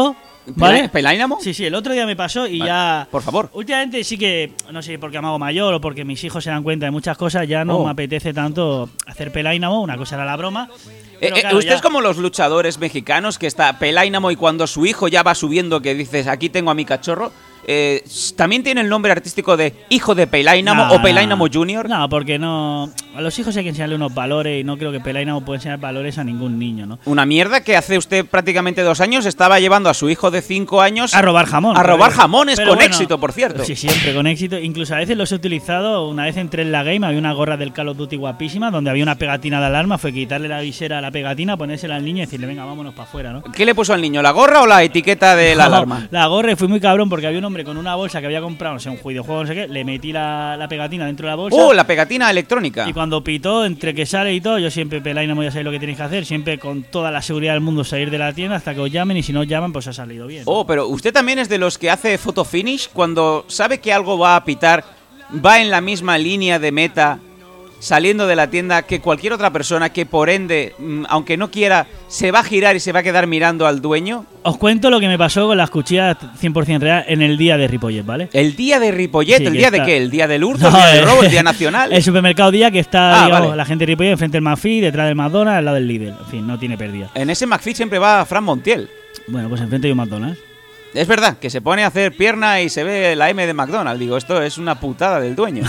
¿Vale? ¿Pelaínamo? Sí, el otro día me pasó y vale, ya... por favor. Últimamente sí que, no sé, porque me hago mayor o porque mis hijos se dan cuenta de muchas cosas, ya no me apetece tanto hacer pelaínamo, una cosa era la broma. Pero claro, usted es como los luchadores mexicanos que está pelaínamo y cuando su hijo ya va subiendo que dices, aquí tengo a mi cachorro... ¿también tiene el nombre artístico de hijo de Pelaínamo o Pelaínamo Junior? No, porque no. A los hijos hay que enseñarle unos valores y no creo que Pelaínamo pueda enseñar valores a ningún niño, ¿no? Una mierda que hace usted prácticamente 2 años estaba llevando a su hijo de 5 años a robar jamón. A robar jamones con bueno, éxito, por cierto. Sí, siempre con éxito. Incluso a veces los he utilizado. Una vez entré en la game, había una gorra del Call of Duty guapísima donde había una pegatina de alarma. Fue quitarle la visera a la pegatina, ponérsela al niño y decirle, venga, vámonos para afuera, ¿no? ¿Qué le puso al niño? ¿La gorra o la etiqueta de la alarma? La gorra, y fui muy cabrón porque había un hombre con una bolsa que había comprado, no sé, un videojuego, no sé qué, le metí la pegatina dentro de la bolsa. ¡Oh, la pegatina electrónica! Y cuando pitó, entre que sale y todo, yo siempre, Pelaínamo, ya sabéis lo que tenéis que hacer, siempre con toda la seguridad del mundo salir de la tienda hasta que os llamen, y si no os llaman, pues ha salido bien. Oh, pero usted también es de los que hace photo finish cuando sabe que algo va a pitar, va en la misma línea de meta, saliendo de la tienda que cualquier otra persona que por ende, aunque no quiera, se va a girar y se va a quedar mirando al dueño. Os cuento lo que me pasó con las cuchillas 100% real en el día de Ripollet, ¿vale? ¿El día de Ripollet? Sí, ¿El día está... de qué? ¿El día del hurto? ¿El día del robo? ¿El día nacional? El supermercado Día que está, digamos, vale. La gente de Ripollet enfrente del McFit, detrás del McDonald's, al lado del Lidl. En fin, no tiene pérdida. En ese McFit siempre va Fran Montiel. Bueno, pues enfrente hay un McDonald's. Es verdad, que se pone a hacer pierna y se ve la M de McDonald's. Digo, esto es una putada del dueño.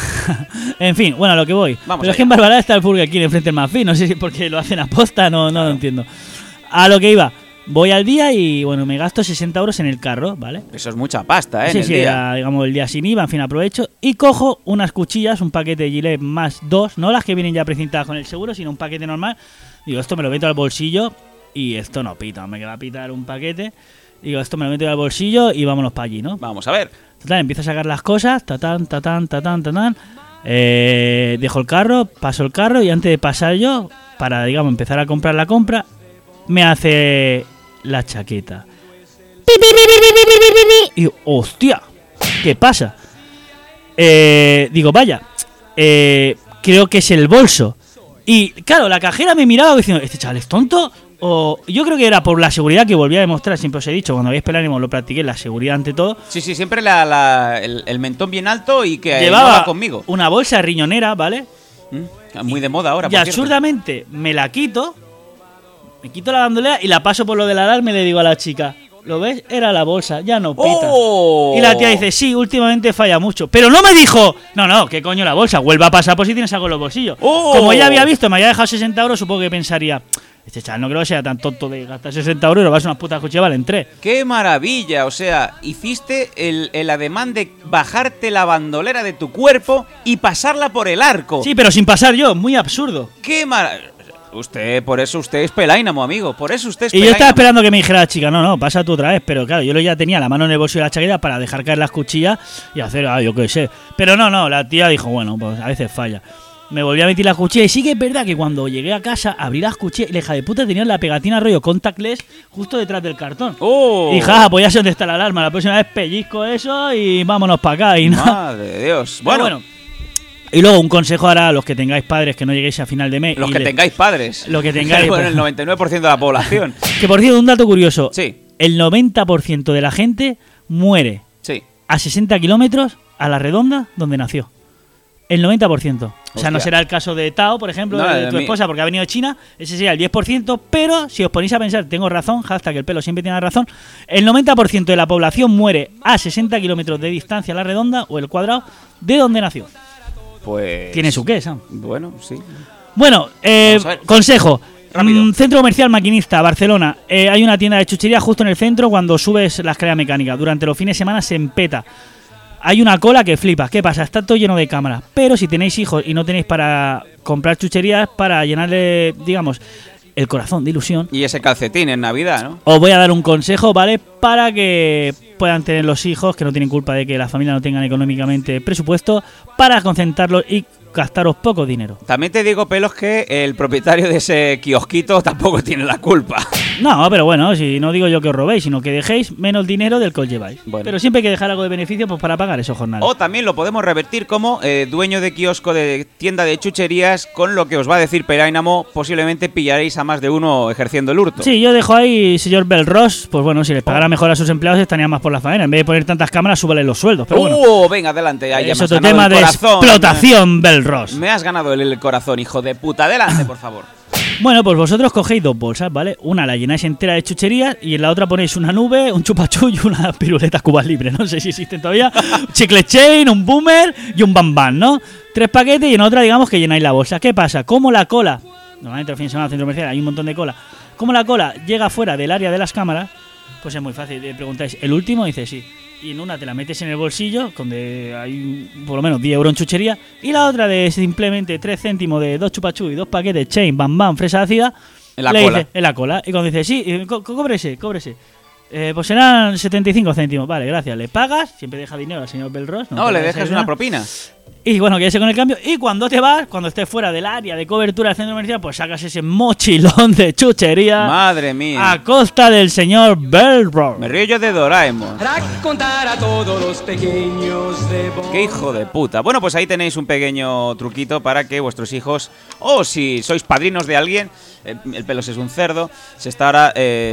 En fin, bueno, a lo que voy. Vamos Pero allá. es que en Barbará está el Burger King enfrente del McFit. No sé si porque lo hacen a posta, no lo entiendo. A lo que iba. Voy al día y, bueno, me gasto 60 euros en el carro, ¿vale? Eso es mucha pasta, ¿eh? Sí, en el sí, día. era, digamos, el día sin IVA, en fin, aprovecho. Y cojo unas cuchillas, un paquete de Gillette más 2, no las que vienen ya precintadas con el seguro, sino un paquete normal. Digo, esto me lo meto al bolsillo y esto no pita, me queda a pitar un paquete. Digo, esto me lo meto al bolsillo y vámonos para allí, ¿no? Vamos a ver. Total, empiezo a sacar las cosas, tatán. Dejo el carro, paso el carro y antes de pasar yo, para, digamos, empezar a comprar la compra, me hace la chaqueta. Y digo, hostia, ¿qué pasa? Digo, vaya, creo que es el bolso. Y claro, la cajera me miraba diciendo, ¿este chaval es tonto? O yo creo que era por la seguridad que volví a demostrar, siempre os he dicho, cuando veis Pelaínamo lo practiqué, la seguridad ante todo. Sí, siempre el mentón bien alto y que llevaba no va conmigo. una bolsa riñonera, ¿vale? Muy de moda ahora, Y por cierto. absurdamente me la quito, me quito la bandolera y la paso por lo de la alarma y le digo a la chica, ¿lo ves? Era la bolsa, ya no pita. ¡Oh! Y la tía dice, sí, últimamente falla mucho. Pero no me dijo, no, ¿qué coño la bolsa? Vuelva a pasar por si tienes algo en los bolsillos. ¡Oh! Como ella había visto, me había dejado 60 euros, supongo que pensaría, este chaval no creo que sea tan tonto de gastar 60 euros y lo vas a unas putas cuchillas, valen 3. ¡Qué maravilla! O sea, hiciste el ademán de bajarte la bandolera de tu cuerpo y pasarla por el arco. Sí, pero sin pasar yo, muy absurdo. ¡Qué maravilla! Por eso usted es Pelaínamo, amigo. Por eso usted es Y yo Pelaínamo. estaba esperando que me dijera la chica, no, pasa tú otra vez. Pero claro, yo ya tenía la mano en el bolsillo de la chaqueta para dejar caer las cuchillas y hacer, yo qué sé. Pero no, la tía dijo, bueno, pues a veces falla. Me volví a meter las cuchillas y sí que es verdad que cuando llegué a casa abrí las cuchillas y la hija de puta tenía la pegatina rollo contactless justo detrás del cartón. ¡Oh! Y jaja, pues ya sé dónde está la alarma. La próxima vez pellizco eso y vámonos para acá. Y no. Madre de Dios. Bueno, y luego un consejo ahora a los que tengáis padres que no lleguéis a final de mes. los que tengáis padres. Lo que tengáis. Bueno, el 99% de la población. Que por cierto, un dato curioso. Sí. El 90% de la gente muere Sí. a 60 kilómetros a la redonda donde nació. El 90%. O sea, no Hostia. será el caso de Tao, por ejemplo, No, de de tu mí. esposa, porque ha venido de China. Ese sería el 10%. Pero si os ponéis a pensar, tengo razón, hashtag el pelo siempre tiene razón. El 90% de la población muere a 60 kilómetros de distancia a la redonda o el cuadrado de donde nació. Pues... Tiene su qué, Sam. Bueno, sí. Bueno, Vamos a ver. consejo. Rápido. Centro Comercial Maquinista, Barcelona. Hay una tienda de chuchería justo en el centro cuando subes la escalera mecánica. Durante los fines de semana se empeta. Hay una cola que flipas. ¿Qué pasa? Está todo lleno de cámaras. Pero si tenéis hijos y no tenéis para comprar chucherías, para llenarle, digamos, el corazón de ilusión, Y ese calcetín en Navidad, ¿no? os voy a dar un consejo, ¿vale? Para que puedan tener los hijos, que no tienen culpa de que la familia no tengan económicamente presupuesto, para concentrarlos y gastaros poco dinero. También te digo, Pelos, que el propietario de ese kiosquito tampoco tiene la culpa. No, pero bueno, si no digo yo que os robéis, sino que dejéis menos dinero del que os lleváis. Bueno. Pero siempre hay que dejar algo de beneficio pues para pagar esos jornales. O también lo podemos revertir como dueño de kiosco de tienda de chucherías, con lo que os va a decir Pelainamo, posiblemente pillaréis a más de uno ejerciendo el hurto. Sí, yo dejo ahí, señor Belros, pues bueno, si les pagara mejor a sus empleados estarían más por la faena. En vez de poner tantas cámaras, súbale los sueldos. Pero bueno, Venga, adelante. Ya es me has otro ganado tema el de corazón. explotación, Belros. Me has ganado el corazón, hijo de puta. Adelante, por favor. Bueno, pues vosotros cogéis 2 bolsas, ¿vale? Una la llenáis entera de chucherías y en la otra ponéis una nube, un chupachú y una piruleta Cubas Libre. No sé si existen todavía. Chicle chain, un boomer y un bambán, ¿no? 3 paquetes y en otra, digamos, que llenáis la bolsa. ¿Qué pasa? Como la cola, normalmente al fin de semana en el centro comercial hay un montón de cola, como la cola llega fuera del área de las cámaras, pues es muy fácil. Le preguntáis, ¿el último? Y dice sí. Y en una te la metes en el bolsillo, donde hay por lo menos 10 euros en chuchería, y la otra de simplemente 3 céntimos de 2 chupachú y 2 paquetes chain, bam bam, fresa ácida, En la le cola. dice, en la cola. Y cuando dice, sí, cóbrese. Pues serán 75 céntimos. Vale, gracias. Le pagas, siempre deja dinero al señor Belros. No, le dejas una propina. Y bueno, quédese con el cambio. Y cuando te vas, cuando estés fuera del área de cobertura del centro comercial, pues sacas ese mochilón de chuchería Madre mía. a costa del señor Belros. Me río yo de Doraemon. Raccontar a todos los pequeños de ¡Qué hijo de puta! Bueno, pues ahí tenéis un pequeño truquito para que vuestros hijos, o si sois padrinos de alguien, el Pelos es un cerdo, se está ahora...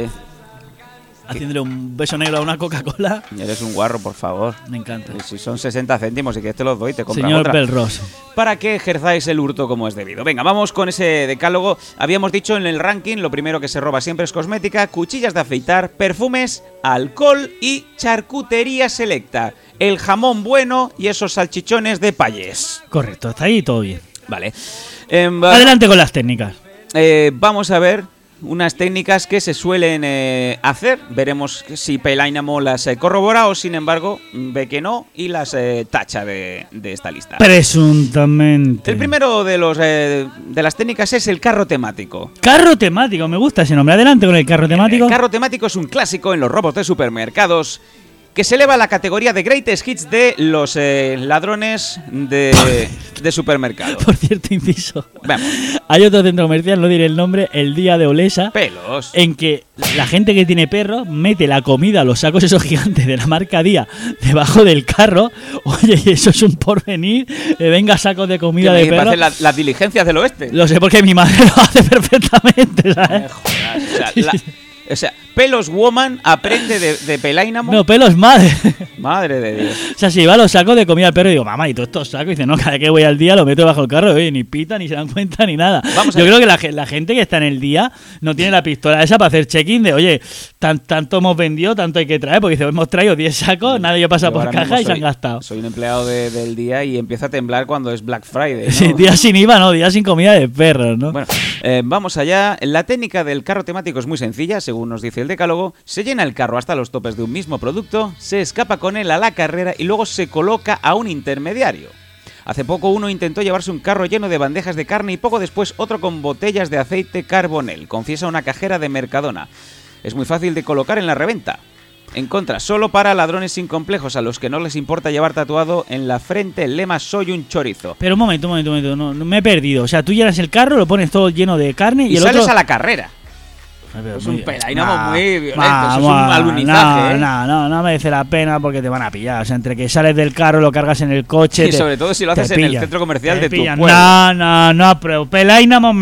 Haciéndole un beso negro a una Coca-Cola. Eres un guarro, por favor. Me encanta. Si son 60 céntimos y que te los doy, te compras Señor otra. Belros. Para que ejerzáis el hurto como es debido. Venga, vamos con ese decálogo. Habíamos dicho en el ranking, lo primero que se roba siempre es cosmética, cuchillas de afeitar, perfumes, alcohol y charcutería selecta. El jamón bueno y esos salchichones de Payés. Correcto, hasta ahí todo bien. Vale. Adelante con las técnicas. Vamos a ver unas técnicas que se suelen hacer. Veremos si Pelainamo las corrobora o, sin embargo, ve que no y las tacha de esta lista. Presuntamente. El primero de las técnicas es el carro temático. Carro temático, me gusta ese nombre. Adelante con el carro temático. El carro temático es un clásico en los robos de supermercados que se eleva a la categoría de greatest hits de los ladrones de supermercado. Por cierto, inciso. Vamos. Hay otro centro comercial, no diré el nombre, el día de Olesa, Pelos. en que la gente que tiene perro mete la comida, los sacos esos gigantes de la marca Día, debajo del carro. Oye, y eso es un porvenir. Venga, sacos de comida de perro. Parece las diligencias del oeste. Lo sé porque mi madre lo hace perfectamente, ¿sabes? Jodas, o sea, Pelos Woman aprende de Pelainamo. No, Pelos madre. Madre de Dios. O sea, si lleva los sacos de comida al perro y digo, mamá, y todos estos sacos, y dice, no, cada vez que voy al día lo meto bajo el carro, oye, ni pita, ni se dan cuenta, ni nada. Yo creo que la gente que está en el día no tiene la pistola esa para hacer check-in de, oye, tanto hemos vendido, tanto hay que traer, porque dice, hemos traído 10 sacos, nadie pasa Yo por ahora caja mismo y se han gastado. Soy un empleado del día y empiezo a temblar cuando es Black Friday, ¿no? Sí, días sin IVA, no, días sin comida de perros, ¿no? Bueno, vamos allá. La técnica del carro temático es muy sencilla, según nos dice el decálogo. Se llena el carro hasta los topes de un mismo producto, se escapa con él a la carrera y luego se coloca a un intermediario. Hace poco uno intentó llevarse un carro lleno de bandejas de carne y poco después otro con botellas de aceite Carbonell, confiesa una cajera de Mercadona. Es muy fácil de colocar en la reventa. En contra, solo para ladrones sin complejos, a los que no les importa llevar tatuado en la frente el lema "Soy un chorizo". Pero un momento, no me he perdido. O sea, tú llenas el carro, lo pones todo lleno de carne y el sales otro... a la carrera. Es un Pelainamo muy violento, eso es un alunizaje. No merece la pena porque te van a pillar. O sea, entre que sales del carro, lo cargas en el coche. Y sobre todo si lo haces en el centro comercial de tu pueblo. No, pero Pelainamo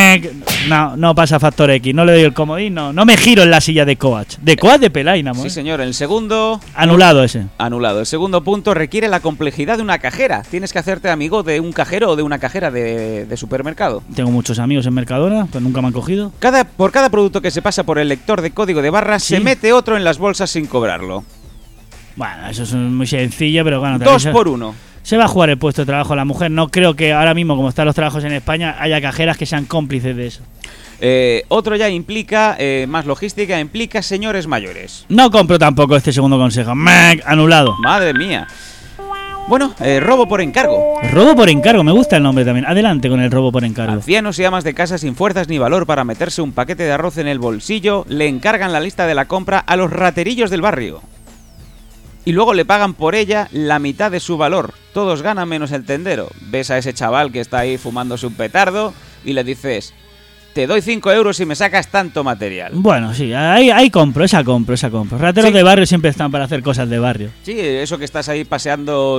no pasa factor X. No le doy el comodín, no me giro en la silla de Coach. De Coach de Pelainamo. Sí, señor. El segundo. Anulado ese. Anulado. El segundo punto requiere la complejidad de una cajera. Tienes que hacerte amigo de un cajero o de una cajera de supermercado. Tengo muchos amigos en Mercadona, pero nunca me han cogido. Por cada producto que se pasa por el lector de código de barras, se mete otro en las bolsas sin cobrarlo. Bueno, eso es muy sencillo, pero bueno. 2 por 1. Se va a jugar el puesto de trabajo a la mujer. No creo que ahora mismo, como están los trabajos en España, haya cajeras que sean cómplices de eso. Otro ya implica, más logística, implica señores mayores. No compro tampoco este segundo consejo. Anulado. Madre mía. Bueno, robo por encargo. Robo por encargo, me gusta el nombre también. Adelante con el robo por encargo. Ancianos y amas de casa sin fuerzas ni valor para meterse un paquete de arroz en el bolsillo le encargan la lista de la compra a los raterillos del barrio. Y luego le pagan por ella la mitad de su valor. Todos ganan menos el tendero. Ves a ese chaval que está ahí fumándose un petardo y le dices: te doy 5 euros si me sacas tanto material. Bueno, sí, ahí compro. Rateros de barrio siempre están para hacer cosas de barrio. Sí, eso que estás ahí paseando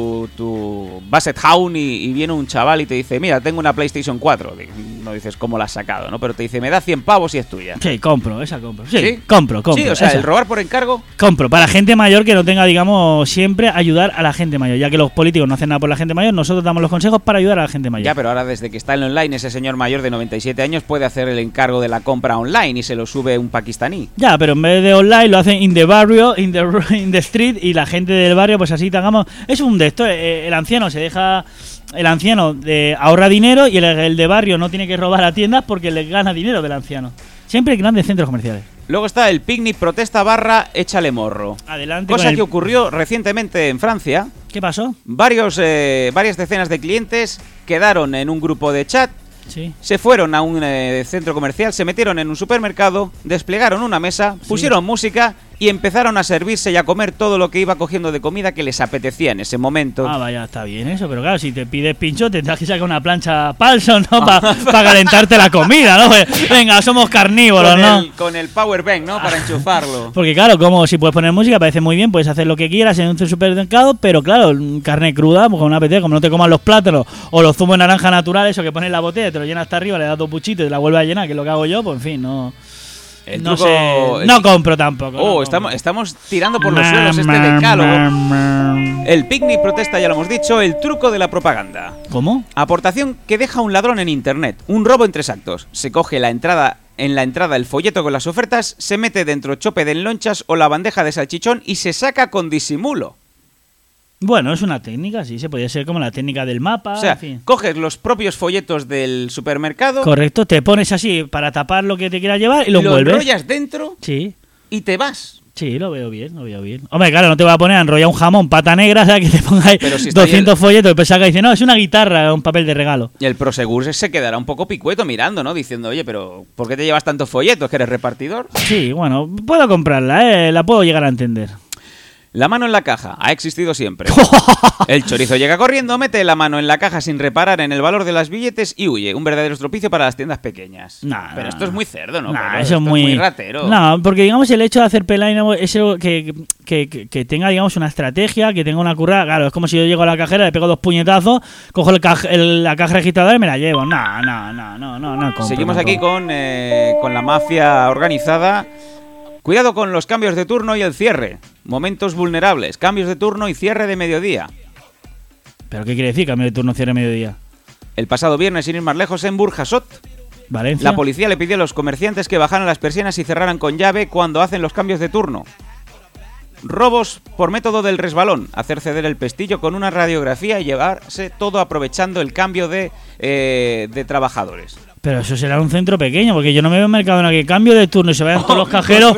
tu Basset Hound y viene un chaval y te dice, mira, tengo una PlayStation 4. No dices cómo la has sacado, ¿no? Pero te dice, me da 100 pavos y es tuya. Sí, compro. Sí, compro. Sí, o sea, esa. el robar por encargo. Compro, para gente mayor que no tenga, digamos, siempre ayudar a la gente mayor. Ya que los políticos no hacen nada por la gente mayor, nosotros damos los consejos para ayudar a la gente mayor. Ya, pero ahora desde que está en online, ese señor mayor de 97 años puede hacer el encargo de la compra online y se lo sube un pakistaní. Ya, pero en vez de online lo hacen in the barrio, in the street, y la gente del barrio, pues así, digamos, es un de esto. El anciano se deja... El anciano ahorra dinero y el de barrio no tiene que robar a tiendas porque le gana dinero del anciano. Siempre en grandes centros comerciales. Luego está el picnic protesta / échale morro. Adelante. Cosa que ocurrió recientemente en Francia. ¿Qué pasó? Varias decenas de clientes quedaron en un grupo de chat. Sí. Se fueron a un centro comercial, se metieron en un supermercado, desplegaron una mesa, pusieron música y empezaron a servirse y a comer todo lo que iba cogiendo de comida que les apetecía en ese momento. Ah, vaya, está bien eso, pero claro, si te pides pincho tendrás que sacar una plancha Paulson, ¿no? Para calentarte la comida, ¿no? Venga, somos carnívoros, ¿no? Con el power bank, ¿no? Para enchufarlo. Porque claro, como si puedes poner música, parece muy bien, puedes hacer lo que quieras en un supermercado, pero claro, carne cruda, pues con una apetece, como no te comas los plátanos o los zumos de naranja naturales, eso que pones en la botella, te lo llenas hasta arriba, le das 2 puchitos y te la vuelves a llenar, que es lo que hago yo, pues en fin, no... No sé, no compro tampoco. Oh, estamos tirando por los suelos este decálogo. El picnic protesta, ya lo hemos dicho, el truco de la propaganda. ¿Cómo? Aportación que deja un ladrón en internet. Un robo en 3 actos. Se coge en la entrada el folleto con las ofertas, se mete dentro chope de lonchas o la bandeja de salchichón y se saca con disimulo. Bueno, es una técnica, sí, se podría ser como la técnica del mapa. O sea, en fin. Coges los propios folletos del supermercado. Correcto, te pones así para tapar lo que te quieras llevar y lo envuelves. Lo enrollas dentro. Sí. Y te vas. Sí, lo veo bien. Hombre, claro, no te voy a poner a enrollar un jamón pata negra, o sea, que te pongáis 200 folletos y después saca y dice, no, es una guitarra, un papel de regalo. Y el Prosegur se quedará un poco picueto mirando, ¿no? Diciendo, oye, pero ¿por qué te llevas tantos folletos? ¿Que eres repartidor? Sí, bueno, puedo comprarla, la puedo llegar a entender. La mano en la caja ha existido siempre. El chorizo llega corriendo, mete la mano en la caja sin reparar en el valor de las billetes y huye. Un verdadero estropicio para las tiendas pequeñas. Pero esto es muy cerdo, ¿no? Eso es muy ratero. No, porque digamos el hecho de hacer pelaina es algo que tenga, digamos, una estrategia, que tenga una currada. Claro, es como si yo llego a la cajera, le pego 2 puñetazos, cojo la caja registradora y me la llevo. No. Seguimos aquí con la mafia organizada. Cuidado con los cambios de turno y el cierre. Momentos vulnerables, cambios de turno y cierre de mediodía. ¿Pero qué quiere decir cambio de turno, cierre de mediodía? El pasado viernes, sin ir más lejos, en Burjasot, Valencia, la policía le pidió a los comerciantes que bajaran las persianas y cerraran con llave cuando hacen los cambios de turno. Robos por método del resbalón, hacer ceder el pestillo con una radiografía y llevarse todo aprovechando el cambio de trabajadores. Pero eso será un centro pequeño, porque yo no me veo en Mercadona que cambio de turno y se vayan todos los cajeros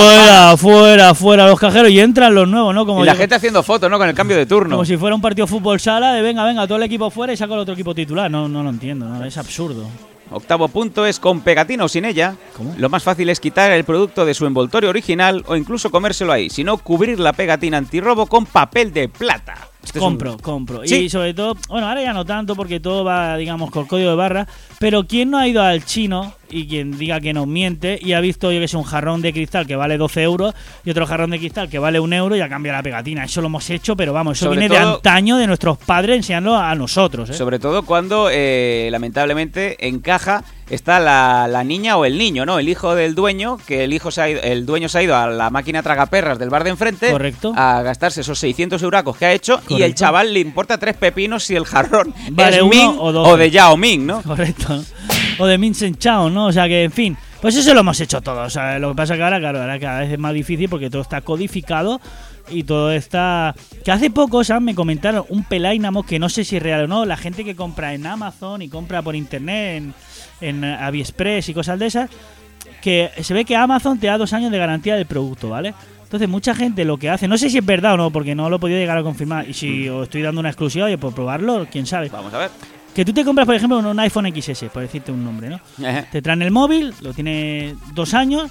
fuera los cajeros y entran los nuevos, ¿no? Como y la gente haciendo fotos, ¿no? Con el cambio de turno. Como si fuera un partido de fútbol sala de venga, todo el equipo fuera y saco el otro equipo titular. No lo entiendo, ¿no? Es absurdo. Octavo punto es con pegatina o sin ella. ¿Cómo? Lo más fácil es quitar el producto de su envoltorio original o incluso comérselo ahí, sino cubrir la pegatina antirrobo con papel de plata. Compro. ¿Sí? Y sobre todo, bueno, ahora ya no tanto porque todo va, digamos, con código de barra, pero ¿quién no ha ido al chino y quien diga que nos miente y ha visto, yo que sé, un jarrón de cristal que vale 12 euros y otro jarrón de cristal que vale 1 euro y ha cambiado la pegatina? Eso lo hemos hecho, pero vamos, eso viene de antaño de nuestros padres enseñándolo a nosotros, ¿eh? Sobre todo cuando, lamentablemente, en caja está la niña o el niño, ¿no? El hijo del dueño, que el dueño se ha ido a la máquina tragaperras del bar de enfrente. Correcto. A gastarse esos 600 euracos que ha hecho. Correcto. Y el chaval le importa 3 pepinos si el jarrón vale es Ming o de Yao Ming, ¿no? Correcto. O de Min Sen Chao, ¿no? O sea que, en fin, pues eso lo hemos hecho todos. O sea, lo que pasa que ahora cada vez es más difícil porque todo está codificado y todo está... Que hace poco, ¿sabes? Me comentaron un pelainamo que no sé si es real o no. La gente que compra en Amazon y compra por internet, en AliExpress y cosas de esas, que se ve que Amazon te da 2 años de garantía del producto, ¿vale? Entonces mucha gente lo que hace, no sé si es verdad o no, porque no lo he podido llegar a confirmar, y si os estoy dando una exclusiva, oye, por probarlo, quién sabe. Vamos a ver. Que tú te compras, por ejemplo, un iPhone XS, por decirte un nombre, ¿no? Te traen el móvil, lo tiene 2 años,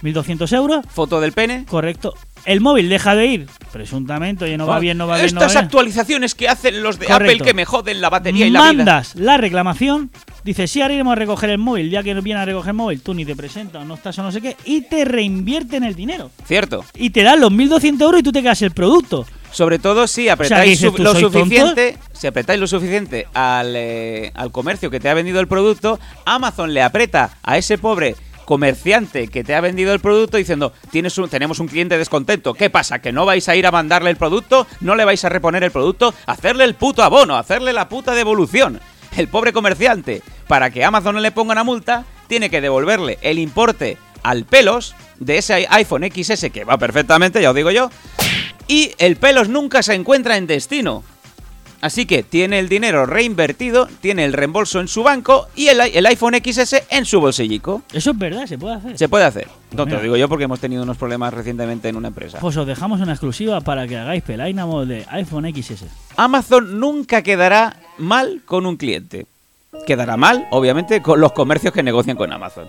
1.200 euros. Foto del pene. Correcto. El móvil deja de ir, presuntamente, oye, no va bien, no va bien, no va Estas bien. actualizaciones que hacen los de Correcto. Apple que me joden la batería y la vida. Mandas la reclamación, dices, sí, ahora iremos a recoger el móvil. El día que viene a recoger el móvil, tú ni te presentas, no estás o no sé qué, y te reinvierten el dinero. Cierto. Y te dan los 1.200 euros y tú te quedas el producto. Sobre todo si apretáis lo suficiente, si apretáis lo suficiente al comercio que te ha vendido el producto, Amazon le aprieta a ese pobre comerciante que te ha vendido el producto diciendo, tenemos un cliente descontento. ¿Qué pasa? ¿Que no vais a ir a mandarle el producto? ¿No le vais a reponer el producto? Hacerle el puto abono, hacerle la puta devolución. El pobre comerciante, para que Amazon no le ponga una multa, tiene que devolverle el importe al Pelos de ese iPhone XS que va perfectamente, ya os digo yo, y el Pelos nunca se encuentra en destino. Así que tiene el dinero reinvertido, tiene el reembolso en su banco y el iPhone XS en su bolsillico. Eso es verdad, se puede hacer. Se puede hacer. No te Mira. lo digo yo porque hemos tenido unos problemas recientemente en una empresa. Pues os dejamos una exclusiva para que hagáis Pelainamo de iPhone XS. Amazon nunca quedará mal con un cliente. Quedará mal, obviamente, con los comercios que negocian con Amazon.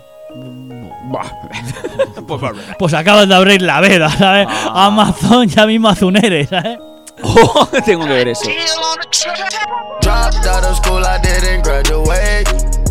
Pues volverá. Pues acabas de abrir la veda, ¿sabes? Amazon ya mismo hace un ERE, ¿sabes? Oh, tengo que ver eso. Dropped out of school, I didn't graduate.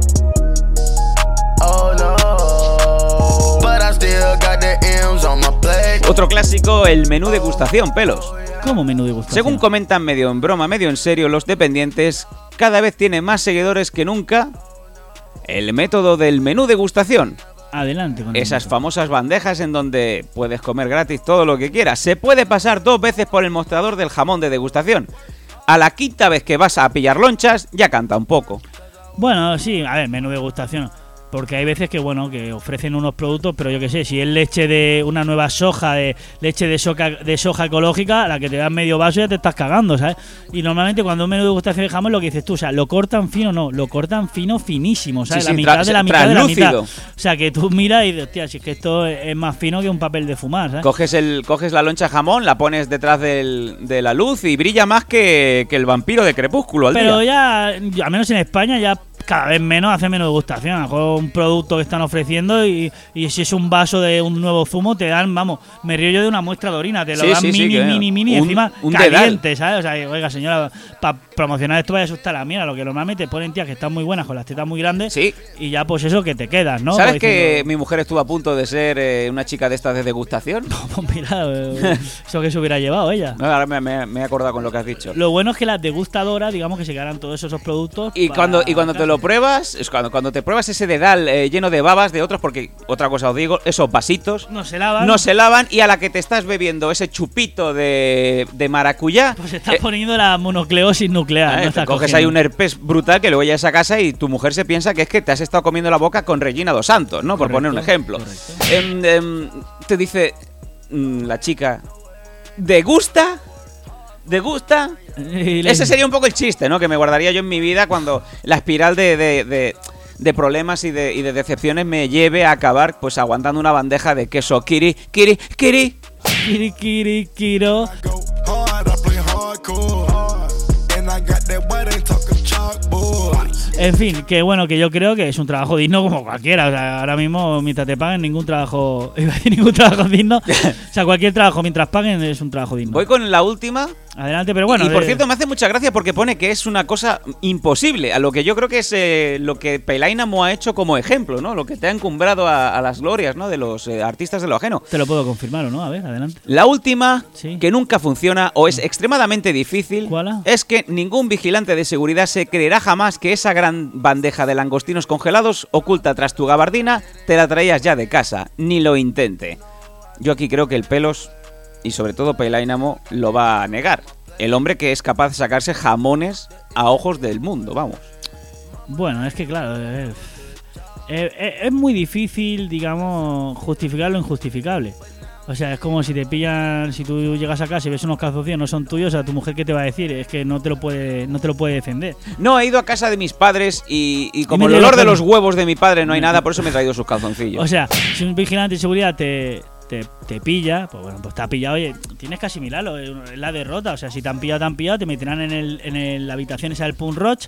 Oh no, but I still got the M's on my plate. Otro clásico, el menú degustación, Pelos. ¿Cómo menú degustación? Según comentan medio en broma, medio en serio, los dependientes cada vez tienen más seguidores que nunca. El método del menú degustación. Adelante con Esas famosas bandejas en donde puedes comer gratis todo lo que quieras. Se puede pasar 2 veces por el mostrador del jamón de degustación. A la quinta vez que vas a pillar lonchas, ya canta un poco. Bueno, sí, a ver, menú degustación. Porque hay veces que, bueno, que ofrecen unos productos, pero yo qué sé, si es leche de una nueva soja, de leche de soja ecológica, la que te dan medio vaso ya te estás cagando, ¿sabes? Y normalmente cuando un menú de degustación de jamón, lo que dices tú, o sea, lo cortan fino, no, lo cortan fino, finísimo, ¿sabes? Sí, la sí, mitad de la mitad de la mitad. translúcido. O sea, que tú miras y dices, hostia, si es que esto es más fino que un papel de fumar, ¿sabes? Coges la loncha jamón, la pones detrás de la luz y brilla más que el vampiro de Crepúsculo al Pero día. ya, al menos en España, ya cada vez menos hace menú degustación. A lo mejor un producto que están ofreciendo y si es un vaso de un nuevo zumo, te dan, vamos, me río yo de una muestra de orina, te lo dan mini, un encima caliente, dedal. ¿sabes? O sea, oiga, señora, para promocionar esto vaya a asustar a la mía, lo que normalmente ponen tías que están muy buenas con las tetas muy grandes Sí. y ya pues eso que te quedas, ¿no? ¿Sabes Pues que diciendo, mi mujer estuvo a punto de ser una chica de estas de degustación? pues mira, eso que se hubiera llevado ella. No, ahora me he acordado con lo que has dicho. Lo bueno es que las degustadoras, digamos que se quedarán todos esos productos. Y cuando te lo pruebas, es cuando te pruebas ese dedal lleno de babas de otros, porque otra cosa os digo, esos vasitos no se lavan. no se lavan y a la que te estás bebiendo ese chupito de maracuyá, Pues estás poniendo la monocleosis nuclear. ¿no? te Estás coges cogiendo. ahí un herpes brutal que luego llegas a casa y tu mujer se piensa que es que te has estado comiendo la boca con Regina dos Santos, ¿no? Por Correcto, poner un ejemplo. correcto. Te dice la chica, ¿degusta? Ese sería un poco el chiste, ¿no? Que me guardaría yo en mi vida cuando la espiral de problemas y de decepciones me lleve a acabar pues aguantando una bandeja de queso kiri. Kiri, kiro. Go hard, I play hardcore. And I got that white ain't talking chalkboard. En fin, que bueno, que yo creo que es un trabajo digno como cualquiera. O sea, ahora mismo, mientras te paguen, ningún trabajo. Iba a decir ningún trabajo digno. O sea, cualquier trabajo mientras paguen es un trabajo digno. Voy con la última. Adelante, pero bueno. Y por cierto, me hace mucha gracia porque pone que es una cosa imposible, a lo que yo creo que es lo que Pelainamo ha hecho como ejemplo, ¿no? Lo que te ha encumbrado a las glorias, ¿no? De los artistas de lo ajeno. Te lo puedo confirmar o no, a ver, adelante. La última, Sí. que nunca funciona o es extremadamente difícil, ¿Cuál? es que ningún vigilante de seguridad se creerá jamás que esa gran bandeja de langostinos congelados oculta tras tu gabardina te la traías ya de casa. Ni lo intente. Yo aquí creo que el Pelos, y sobre todo Pelainamo, lo va a negar. El hombre que es capaz de sacarse jamones a ojos del mundo, vamos. Bueno, es que claro. Es muy difícil, digamos, justificar lo injustificable. O sea, es como si te pillan, si tú llegas a casa y ves unos calzoncillos no son tuyos, o sea, tu mujer ¿qué te va a decir? Es que no te lo puede defender. No, he ido a casa de mis padres y como me el dio olor la de los pena. huevos de mi padre no hay nada, por eso me he traído sus calzoncillos. O sea, si un vigilante de seguridad te pilla, pues bueno, pues te ha pillado, oye, tienes que asimilarlo, es la derrota. O sea, si te han pillado, te meterán en la habitación esa del Punk Roach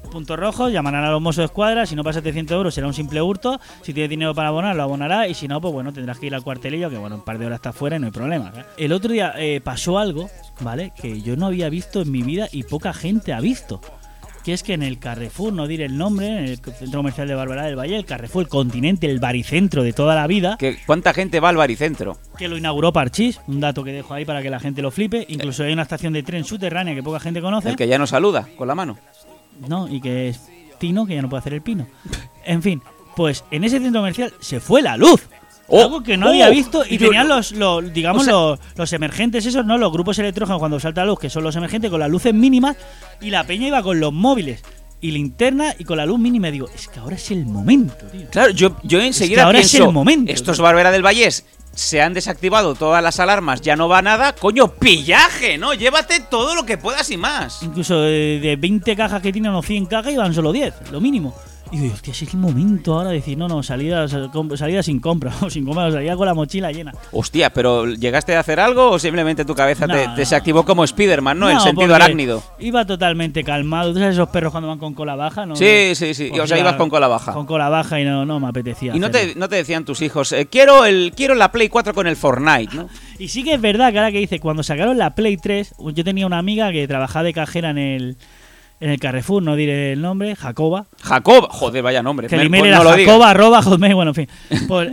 puntos rojos, llamarán a los mozos de escuadra, si no pasa 700 euros será un simple hurto, si tiene dinero para abonar, lo abonará, y si no, pues bueno, tendrás que ir al cuartelillo, que bueno, un par de horas está fuera y no hay problema. El otro día pasó algo, ¿vale?, que yo no había visto en mi vida y poca gente ha visto. Que es que en el Carrefour, no diré el nombre, en el centro comercial de Barberá del Valle, el Carrefour, el Continente, el baricentro de toda la vida. ¿Cuánta gente va al baricentro? Que lo inauguró Parchís, un dato que dejo ahí para que la gente lo flipe. Incluso hay una estación de tren subterránea que poca gente conoce. El que ya no saluda con la mano. No, y que es Tino, que ya no puede hacer el pino. En fin, pues en ese centro comercial se fue la luz. Algo que no había visto, y tenían los emergentes esos, ¿no? Los grupos electrógenos cuando salta la luz, que son los emergentes con las luces mínimas, y la peña iba con los móviles y linterna y con la luz mínima. Y digo, es que ahora es el momento, tío. Claro, yo enseguida ahora pienso, es el momento, estos Barberá del Vallés se han desactivado todas las alarmas, ya no va nada, coño, pillaje, ¿no? Llévate todo lo que puedas y más. Incluso de 20 cajas que tienen o 100 cajas iban solo 10, lo mínimo. Y digo, hostia, es el momento ahora de decir, no, salida sin compra, o sin compra, salida con la mochila llena. Hostia, pero ¿llegaste a hacer algo o simplemente tu cabeza te se activó como Spiderman, ¿no? El No, sentido arácnido. Iba totalmente calmado. ¿Tú sabes esos perros cuando van con cola baja? ¿No? Sí. O sea, ibas con cola baja. Con cola baja y no me apetecía. Y no te decían tus hijos, quiero la Play 4 con el Fortnite, ¿no? Y sí que es verdad que ahora que dice, cuando sacaron la Play 3, yo tenía una amiga que trabajaba de cajera en el Carrefour, no diré el nombre, Jacoba, joder, vaya nombre. Que el email era Jacoba@hotmail, bueno, en fin. Pues,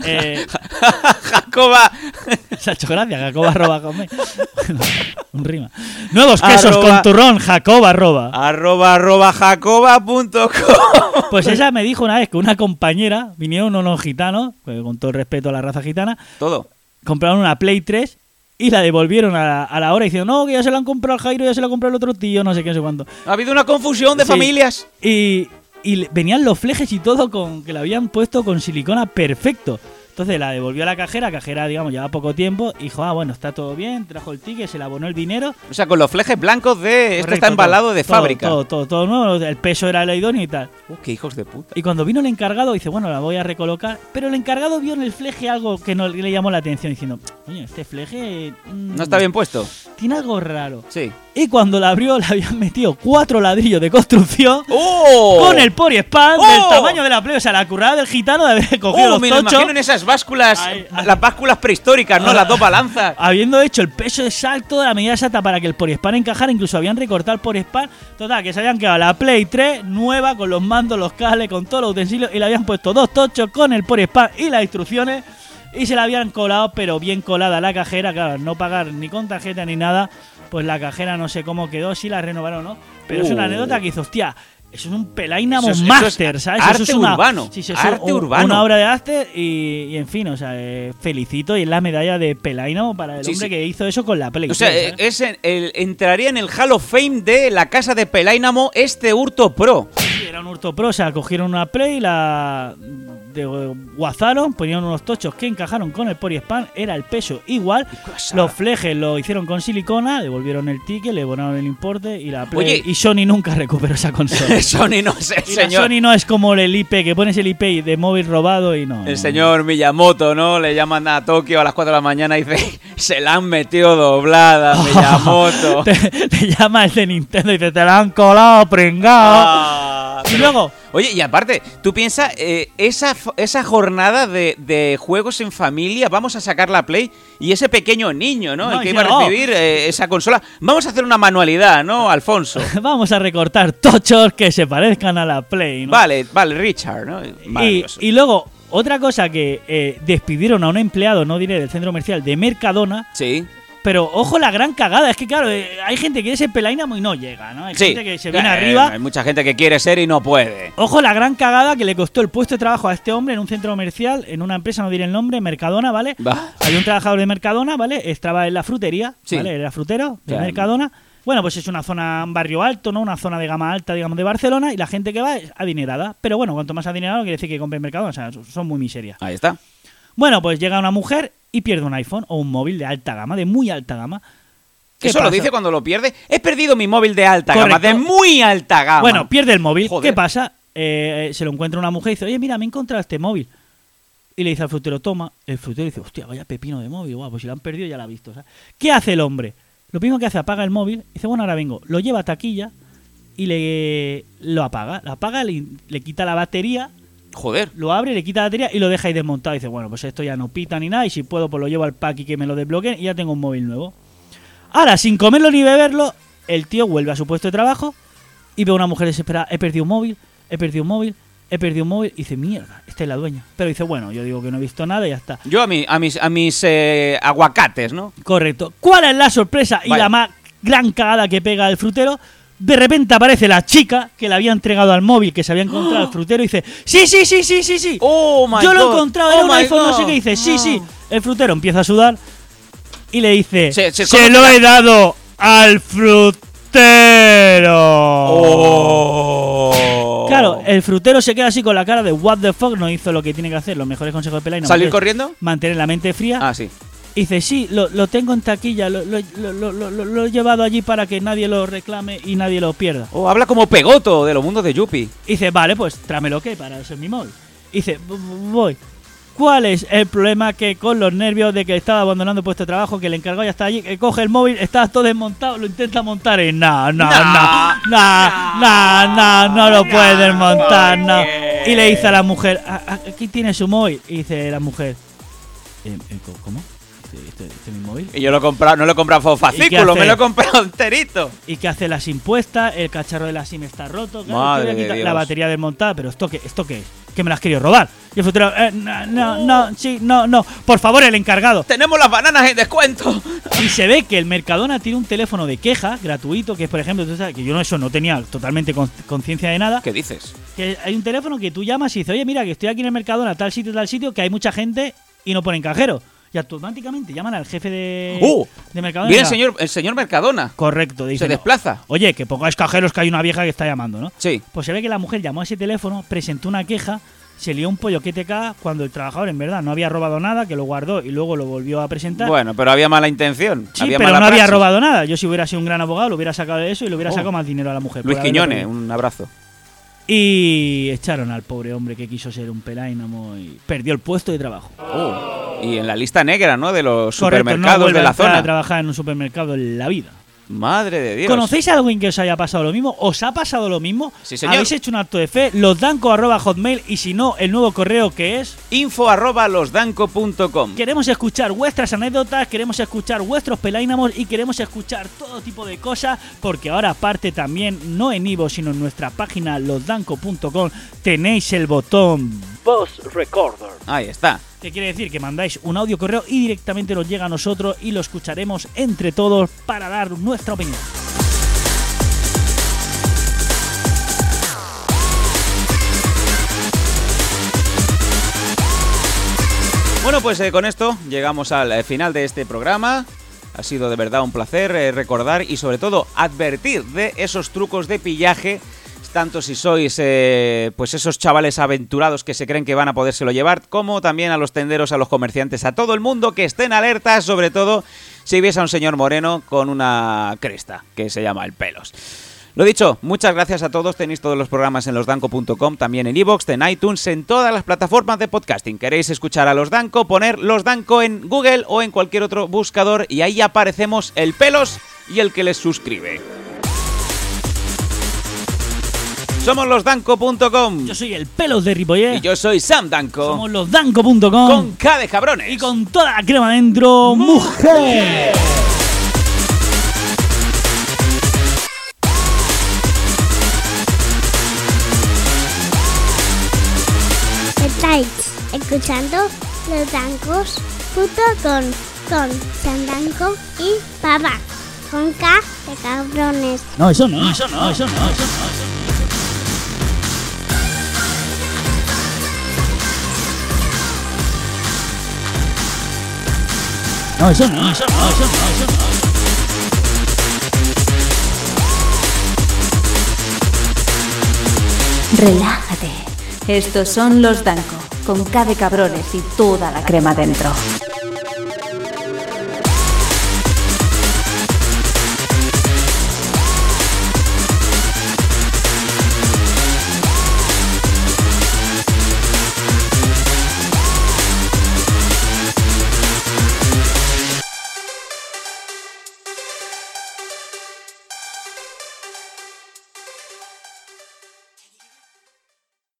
Jacoba. Se ha hecho gracia, Jacoba@hotmail. Un rima. Nuevos quesos con turrón, Jacoba. @jacoba.com. Pues ella me dijo una vez que una compañera, vinieron unos gitanos, con todo el respeto a la raza gitana, compraron una Play 3 y la devolvieron a la hora diciendo, no, que ya se la han comprado al Jairo, ya se la compró el otro tío, no sé qué, no sé cuánto. Ha habido una confusión de familias. Y venían los flejes y todo que la habían puesto con silicona perfecto. Entonces la devolvió a la cajera, digamos, lleva poco tiempo, y dijo, bueno, está todo bien, trajo el ticket, se le abonó el dinero. O sea, con los flejes blancos de... Esto está embalado de fábrica. Todo nuevo, el peso era el idóneo y tal. Qué hijos de puta. Y cuando vino el encargado, dice, bueno, la voy a recolocar, pero el encargado vio en el fleje algo que no le llamó la atención, diciendo, coño, este fleje... ¿No está bien puesto? Tiene algo raro. Sí. Y cuando la abrió, le habían metido 4 ladrillos de construcción con el Poriespan del tamaño de la Play. O sea, la currada del gitano de haber cogido los me tochos. imagino en esas básculas, las básculas prehistóricas, ¿no? Las dos balanzas. Habiendo hecho el peso exacto de la medida exacta para que el Poriespan encajara, incluso habían recortado el Poriespan. Total, que se habían quedado la Play 3 nueva, con los mandos, los cables, con todos los utensilios, y le habían puesto 2 tochos con el Poriespan y las instrucciones. Y se la habían colado, pero bien colada a la cajera, claro, no pagar ni con tarjeta ni nada. Pues la cajera no sé cómo quedó, si la renovaron o no. Pero es una anécdota que hizo, hostia, eso es un Pelainamo Master, ¿sabes? Arte eso es urbano. Sí, eso arte es urbano. Una obra de arte y en fin, o sea, felicito, y es la medalla de Pelainamo para el hombre que hizo eso con la Play. O sea, entraría en el Hall of Fame de la casa de Pelainamo Hurto Pro. Sí, era un Hurto Pro, o sea, cogieron una Play, la guazaron, ponían unos tochos que encajaron con el Poriespan, era el peso igual, los flejes lo hicieron con silicona, devolvieron el ticket, le abonaron el importe y la Play. Oye, y Sony nunca recuperó esa consola. Sony no sé, y señor. Sony no es como el IP, que pones el IP de móvil robado y no. El señor Miyamoto, ¿no? Le llaman a Tokio a las 4 de la mañana y dice, se la han metido doblada, Miyamoto. Te llama el de Nintendo y dice, te la han colado, pringao. Y luego... Oye, y aparte, tú piensas, esa jornada de juegos en familia, vamos a sacar la Play, y ese pequeño niño, ¿no? El que iba a recibir esa consola. Vamos a hacer una manualidad, ¿no, Alfonso? Vamos a recortar tochos que se parezcan a la Play, ¿no? Vale, Richard, ¿no? Y luego, otra cosa que despidieron a un empleado, no diré del centro comercial, de Mercadona. Sí. Pero ojo la gran cagada, es que claro, hay gente que quiere ser Pelainamo y no llega, ¿no? Hay gente que se viene arriba. Hay mucha gente que quiere ser y no puede. Ojo la gran cagada que le costó el puesto de trabajo a este hombre en un centro comercial, en una empresa, no diré el nombre, Mercadona, ¿vale? Hay un trabajador de Mercadona, ¿vale? Estaba en la frutería, ¿vale? Era frutero de Mercadona. Bueno, pues es una zona, un barrio alto, ¿no? Una zona de gama alta, digamos, de Barcelona, y la gente que va es adinerada. Pero bueno, cuanto más adinerado quiere decir que compre Mercadona, o sea, son muy miserias. Ahí está. Bueno, pues llega una mujer y pierde un iPhone o un móvil de alta gama, de muy alta gama. Eso pasa? Lo dice cuando lo pierde. He perdido mi móvil de alta gama, de muy alta gama. Bueno, pierde el móvil. Joder. ¿Qué pasa? Se lo encuentra una mujer y dice, oye, mira, me he encontrado este móvil. Y le dice al frutero, toma. El frutero dice, hostia, vaya pepino de móvil. Guau, pues si lo han perdido ya lo ha visto. ¿Sabes? ¿Qué hace el hombre? Lo primero que hace, apaga el móvil. Dice, bueno, ahora vengo. Lo lleva a taquilla y lo apaga. Lo apaga, le quita la batería. Joder. Lo abre, le quita la batería y lo deja ahí desmontado. Y dice, bueno, pues esto ya no pita ni nada. Y si puedo, pues lo llevo al pack y que me lo desbloqueen. Y ya tengo un móvil nuevo. Ahora, sin comerlo ni beberlo, el tío vuelve a su puesto de trabajo y ve a una mujer desesperada. He perdido un móvil. Y dice, mierda, esta es la dueña. Pero dice, bueno, yo digo que no he visto nada y ya está. Yo a mis aguacates, ¿no? Correcto. ¿Cuál es la sorpresa y la más gran cagada que pega el frutero? De repente aparece la chica que le había entregado al móvil, que se había encontrado el frutero, y dice, sí. Oh, my yo lo he God. encontrado, era un iPhone, no sé qué. Dice, sí. El frutero empieza a sudar y le dice, se lo he dado al frutero. Oh. Claro, el frutero se queda así con la cara de what the fuck, no hizo lo que tiene que hacer. Los mejores consejos de Pelay. ¿Salir corriendo? Mantener la mente fría. Ah, sí. Y dice, sí, lo tengo en taquilla, lo he llevado allí para que nadie lo reclame y nadie lo pierda. Oh, habla como Pegoto de los mundos de Yuppie. Y dice, vale, pues tráemelo que para eso es mi móvil. Y dice, voy. ¿Cuál es el problema? Que con los nervios de que estaba abandonando el puesto de trabajo, que el encargado ya está allí, que coge el móvil, está todo desmontado, lo intenta montar y no lo puede desmontar, no. Y le dice a la mujer, aquí tiene su móvil. Y dice la mujer, ¿cómo? ¿Este es mi móvil? Y yo no lo he comprado fascículo, me lo he comprado enterito. ¿Y qué hace la SIM puesta? El cacharro de la SIM está roto. Claro, Madre de Dios. La batería desmontada. ¿Pero esto qué es? ¿Que me la has querido robar? Y el futuro, no. Por favor, el encargado. ¡Tenemos las bananas en descuento! Y se ve que el Mercadona tiene un teléfono de queja gratuito, que es, por ejemplo, tú sabes que yo no tenía totalmente conciencia de nada. ¿Qué dices? Que hay un teléfono que tú llamas y dices, oye, mira, que estoy aquí en el Mercadona, tal sitio, que hay mucha gente y no ponen cajero. Y automáticamente llaman al jefe de Mercadona. Viene el señor Mercadona. Correcto. Dice, se desplaza. Oye, que pongáis cajeros, que hay una vieja que está llamando, ¿no? Sí. Pues se ve que la mujer llamó a ese teléfono, presentó una queja, se lió un pollo que te caga cuando el trabajador en verdad no había robado nada, que lo guardó y luego lo volvió a presentar. Bueno, pero había mala intención. Sí, había pero mala no había praxis. robado nada. Yo si hubiera sido un gran abogado lo hubiera sacado de eso y le hubiera sacado más dinero a la mujer. Luis Quiñones, un abrazo. Y echaron al pobre hombre que quiso ser un peláinamo y perdió el puesto de trabajo. Y en la lista negra, ¿no? De los Correcto, supermercados no de la zona. A trabajar en un supermercado en la vida. Madre de Dios. ¿Conocéis a alguien que os haya pasado lo mismo? ¿Os ha pasado lo mismo? Sí, señor. ¿Habéis hecho un acto de fe? losdanco@hotmail y si no, el nuevo correo que es info@losdanco.com. Queremos escuchar vuestras anécdotas, queremos escuchar vuestros peláinamos y queremos escuchar todo tipo de cosas, porque ahora aparte también, no en Ivo, sino en nuestra página losdanco.com tenéis el botón Post Recorder. Ahí está. que quiere decir que mandáis un audio correo y directamente nos llega a nosotros y lo escucharemos entre todos para dar nuestra opinión. Bueno, pues con esto llegamos al final de este programa. Ha sido de verdad un placer recordar y sobre todo advertir de esos trucos de pillaje, tanto si sois pues esos chavales aventurados que se creen que van a podérselo llevar, como también a los tenderos, a los comerciantes, a todo el mundo que estén alertas, sobre todo si ves a un señor moreno con una cresta que se llama el Pelos. Lo dicho, muchas gracias a todos. Tenéis todos los programas en losdanco.com, también en iVoox, en iTunes, en todas las plataformas de podcasting. ¿Queréis escuchar a Los Danco? Poner Los Danco en Google o en cualquier otro buscador y ahí aparecemos el Pelos y el que les suscribe. Somos losdanco.com. Yo soy el Pelos de Ripollet. Y yo soy Sam Danco. Somos losdanco.com. Con K de cabrones. Y con toda la crema dentro, mujer. Estáis escuchando losdancos.com con Sam Danco y Papá. Con K de cabrones. No, eso no. No, eso no. Relájate. Estos son los Danco, con K de cabrones y toda la crema dentro.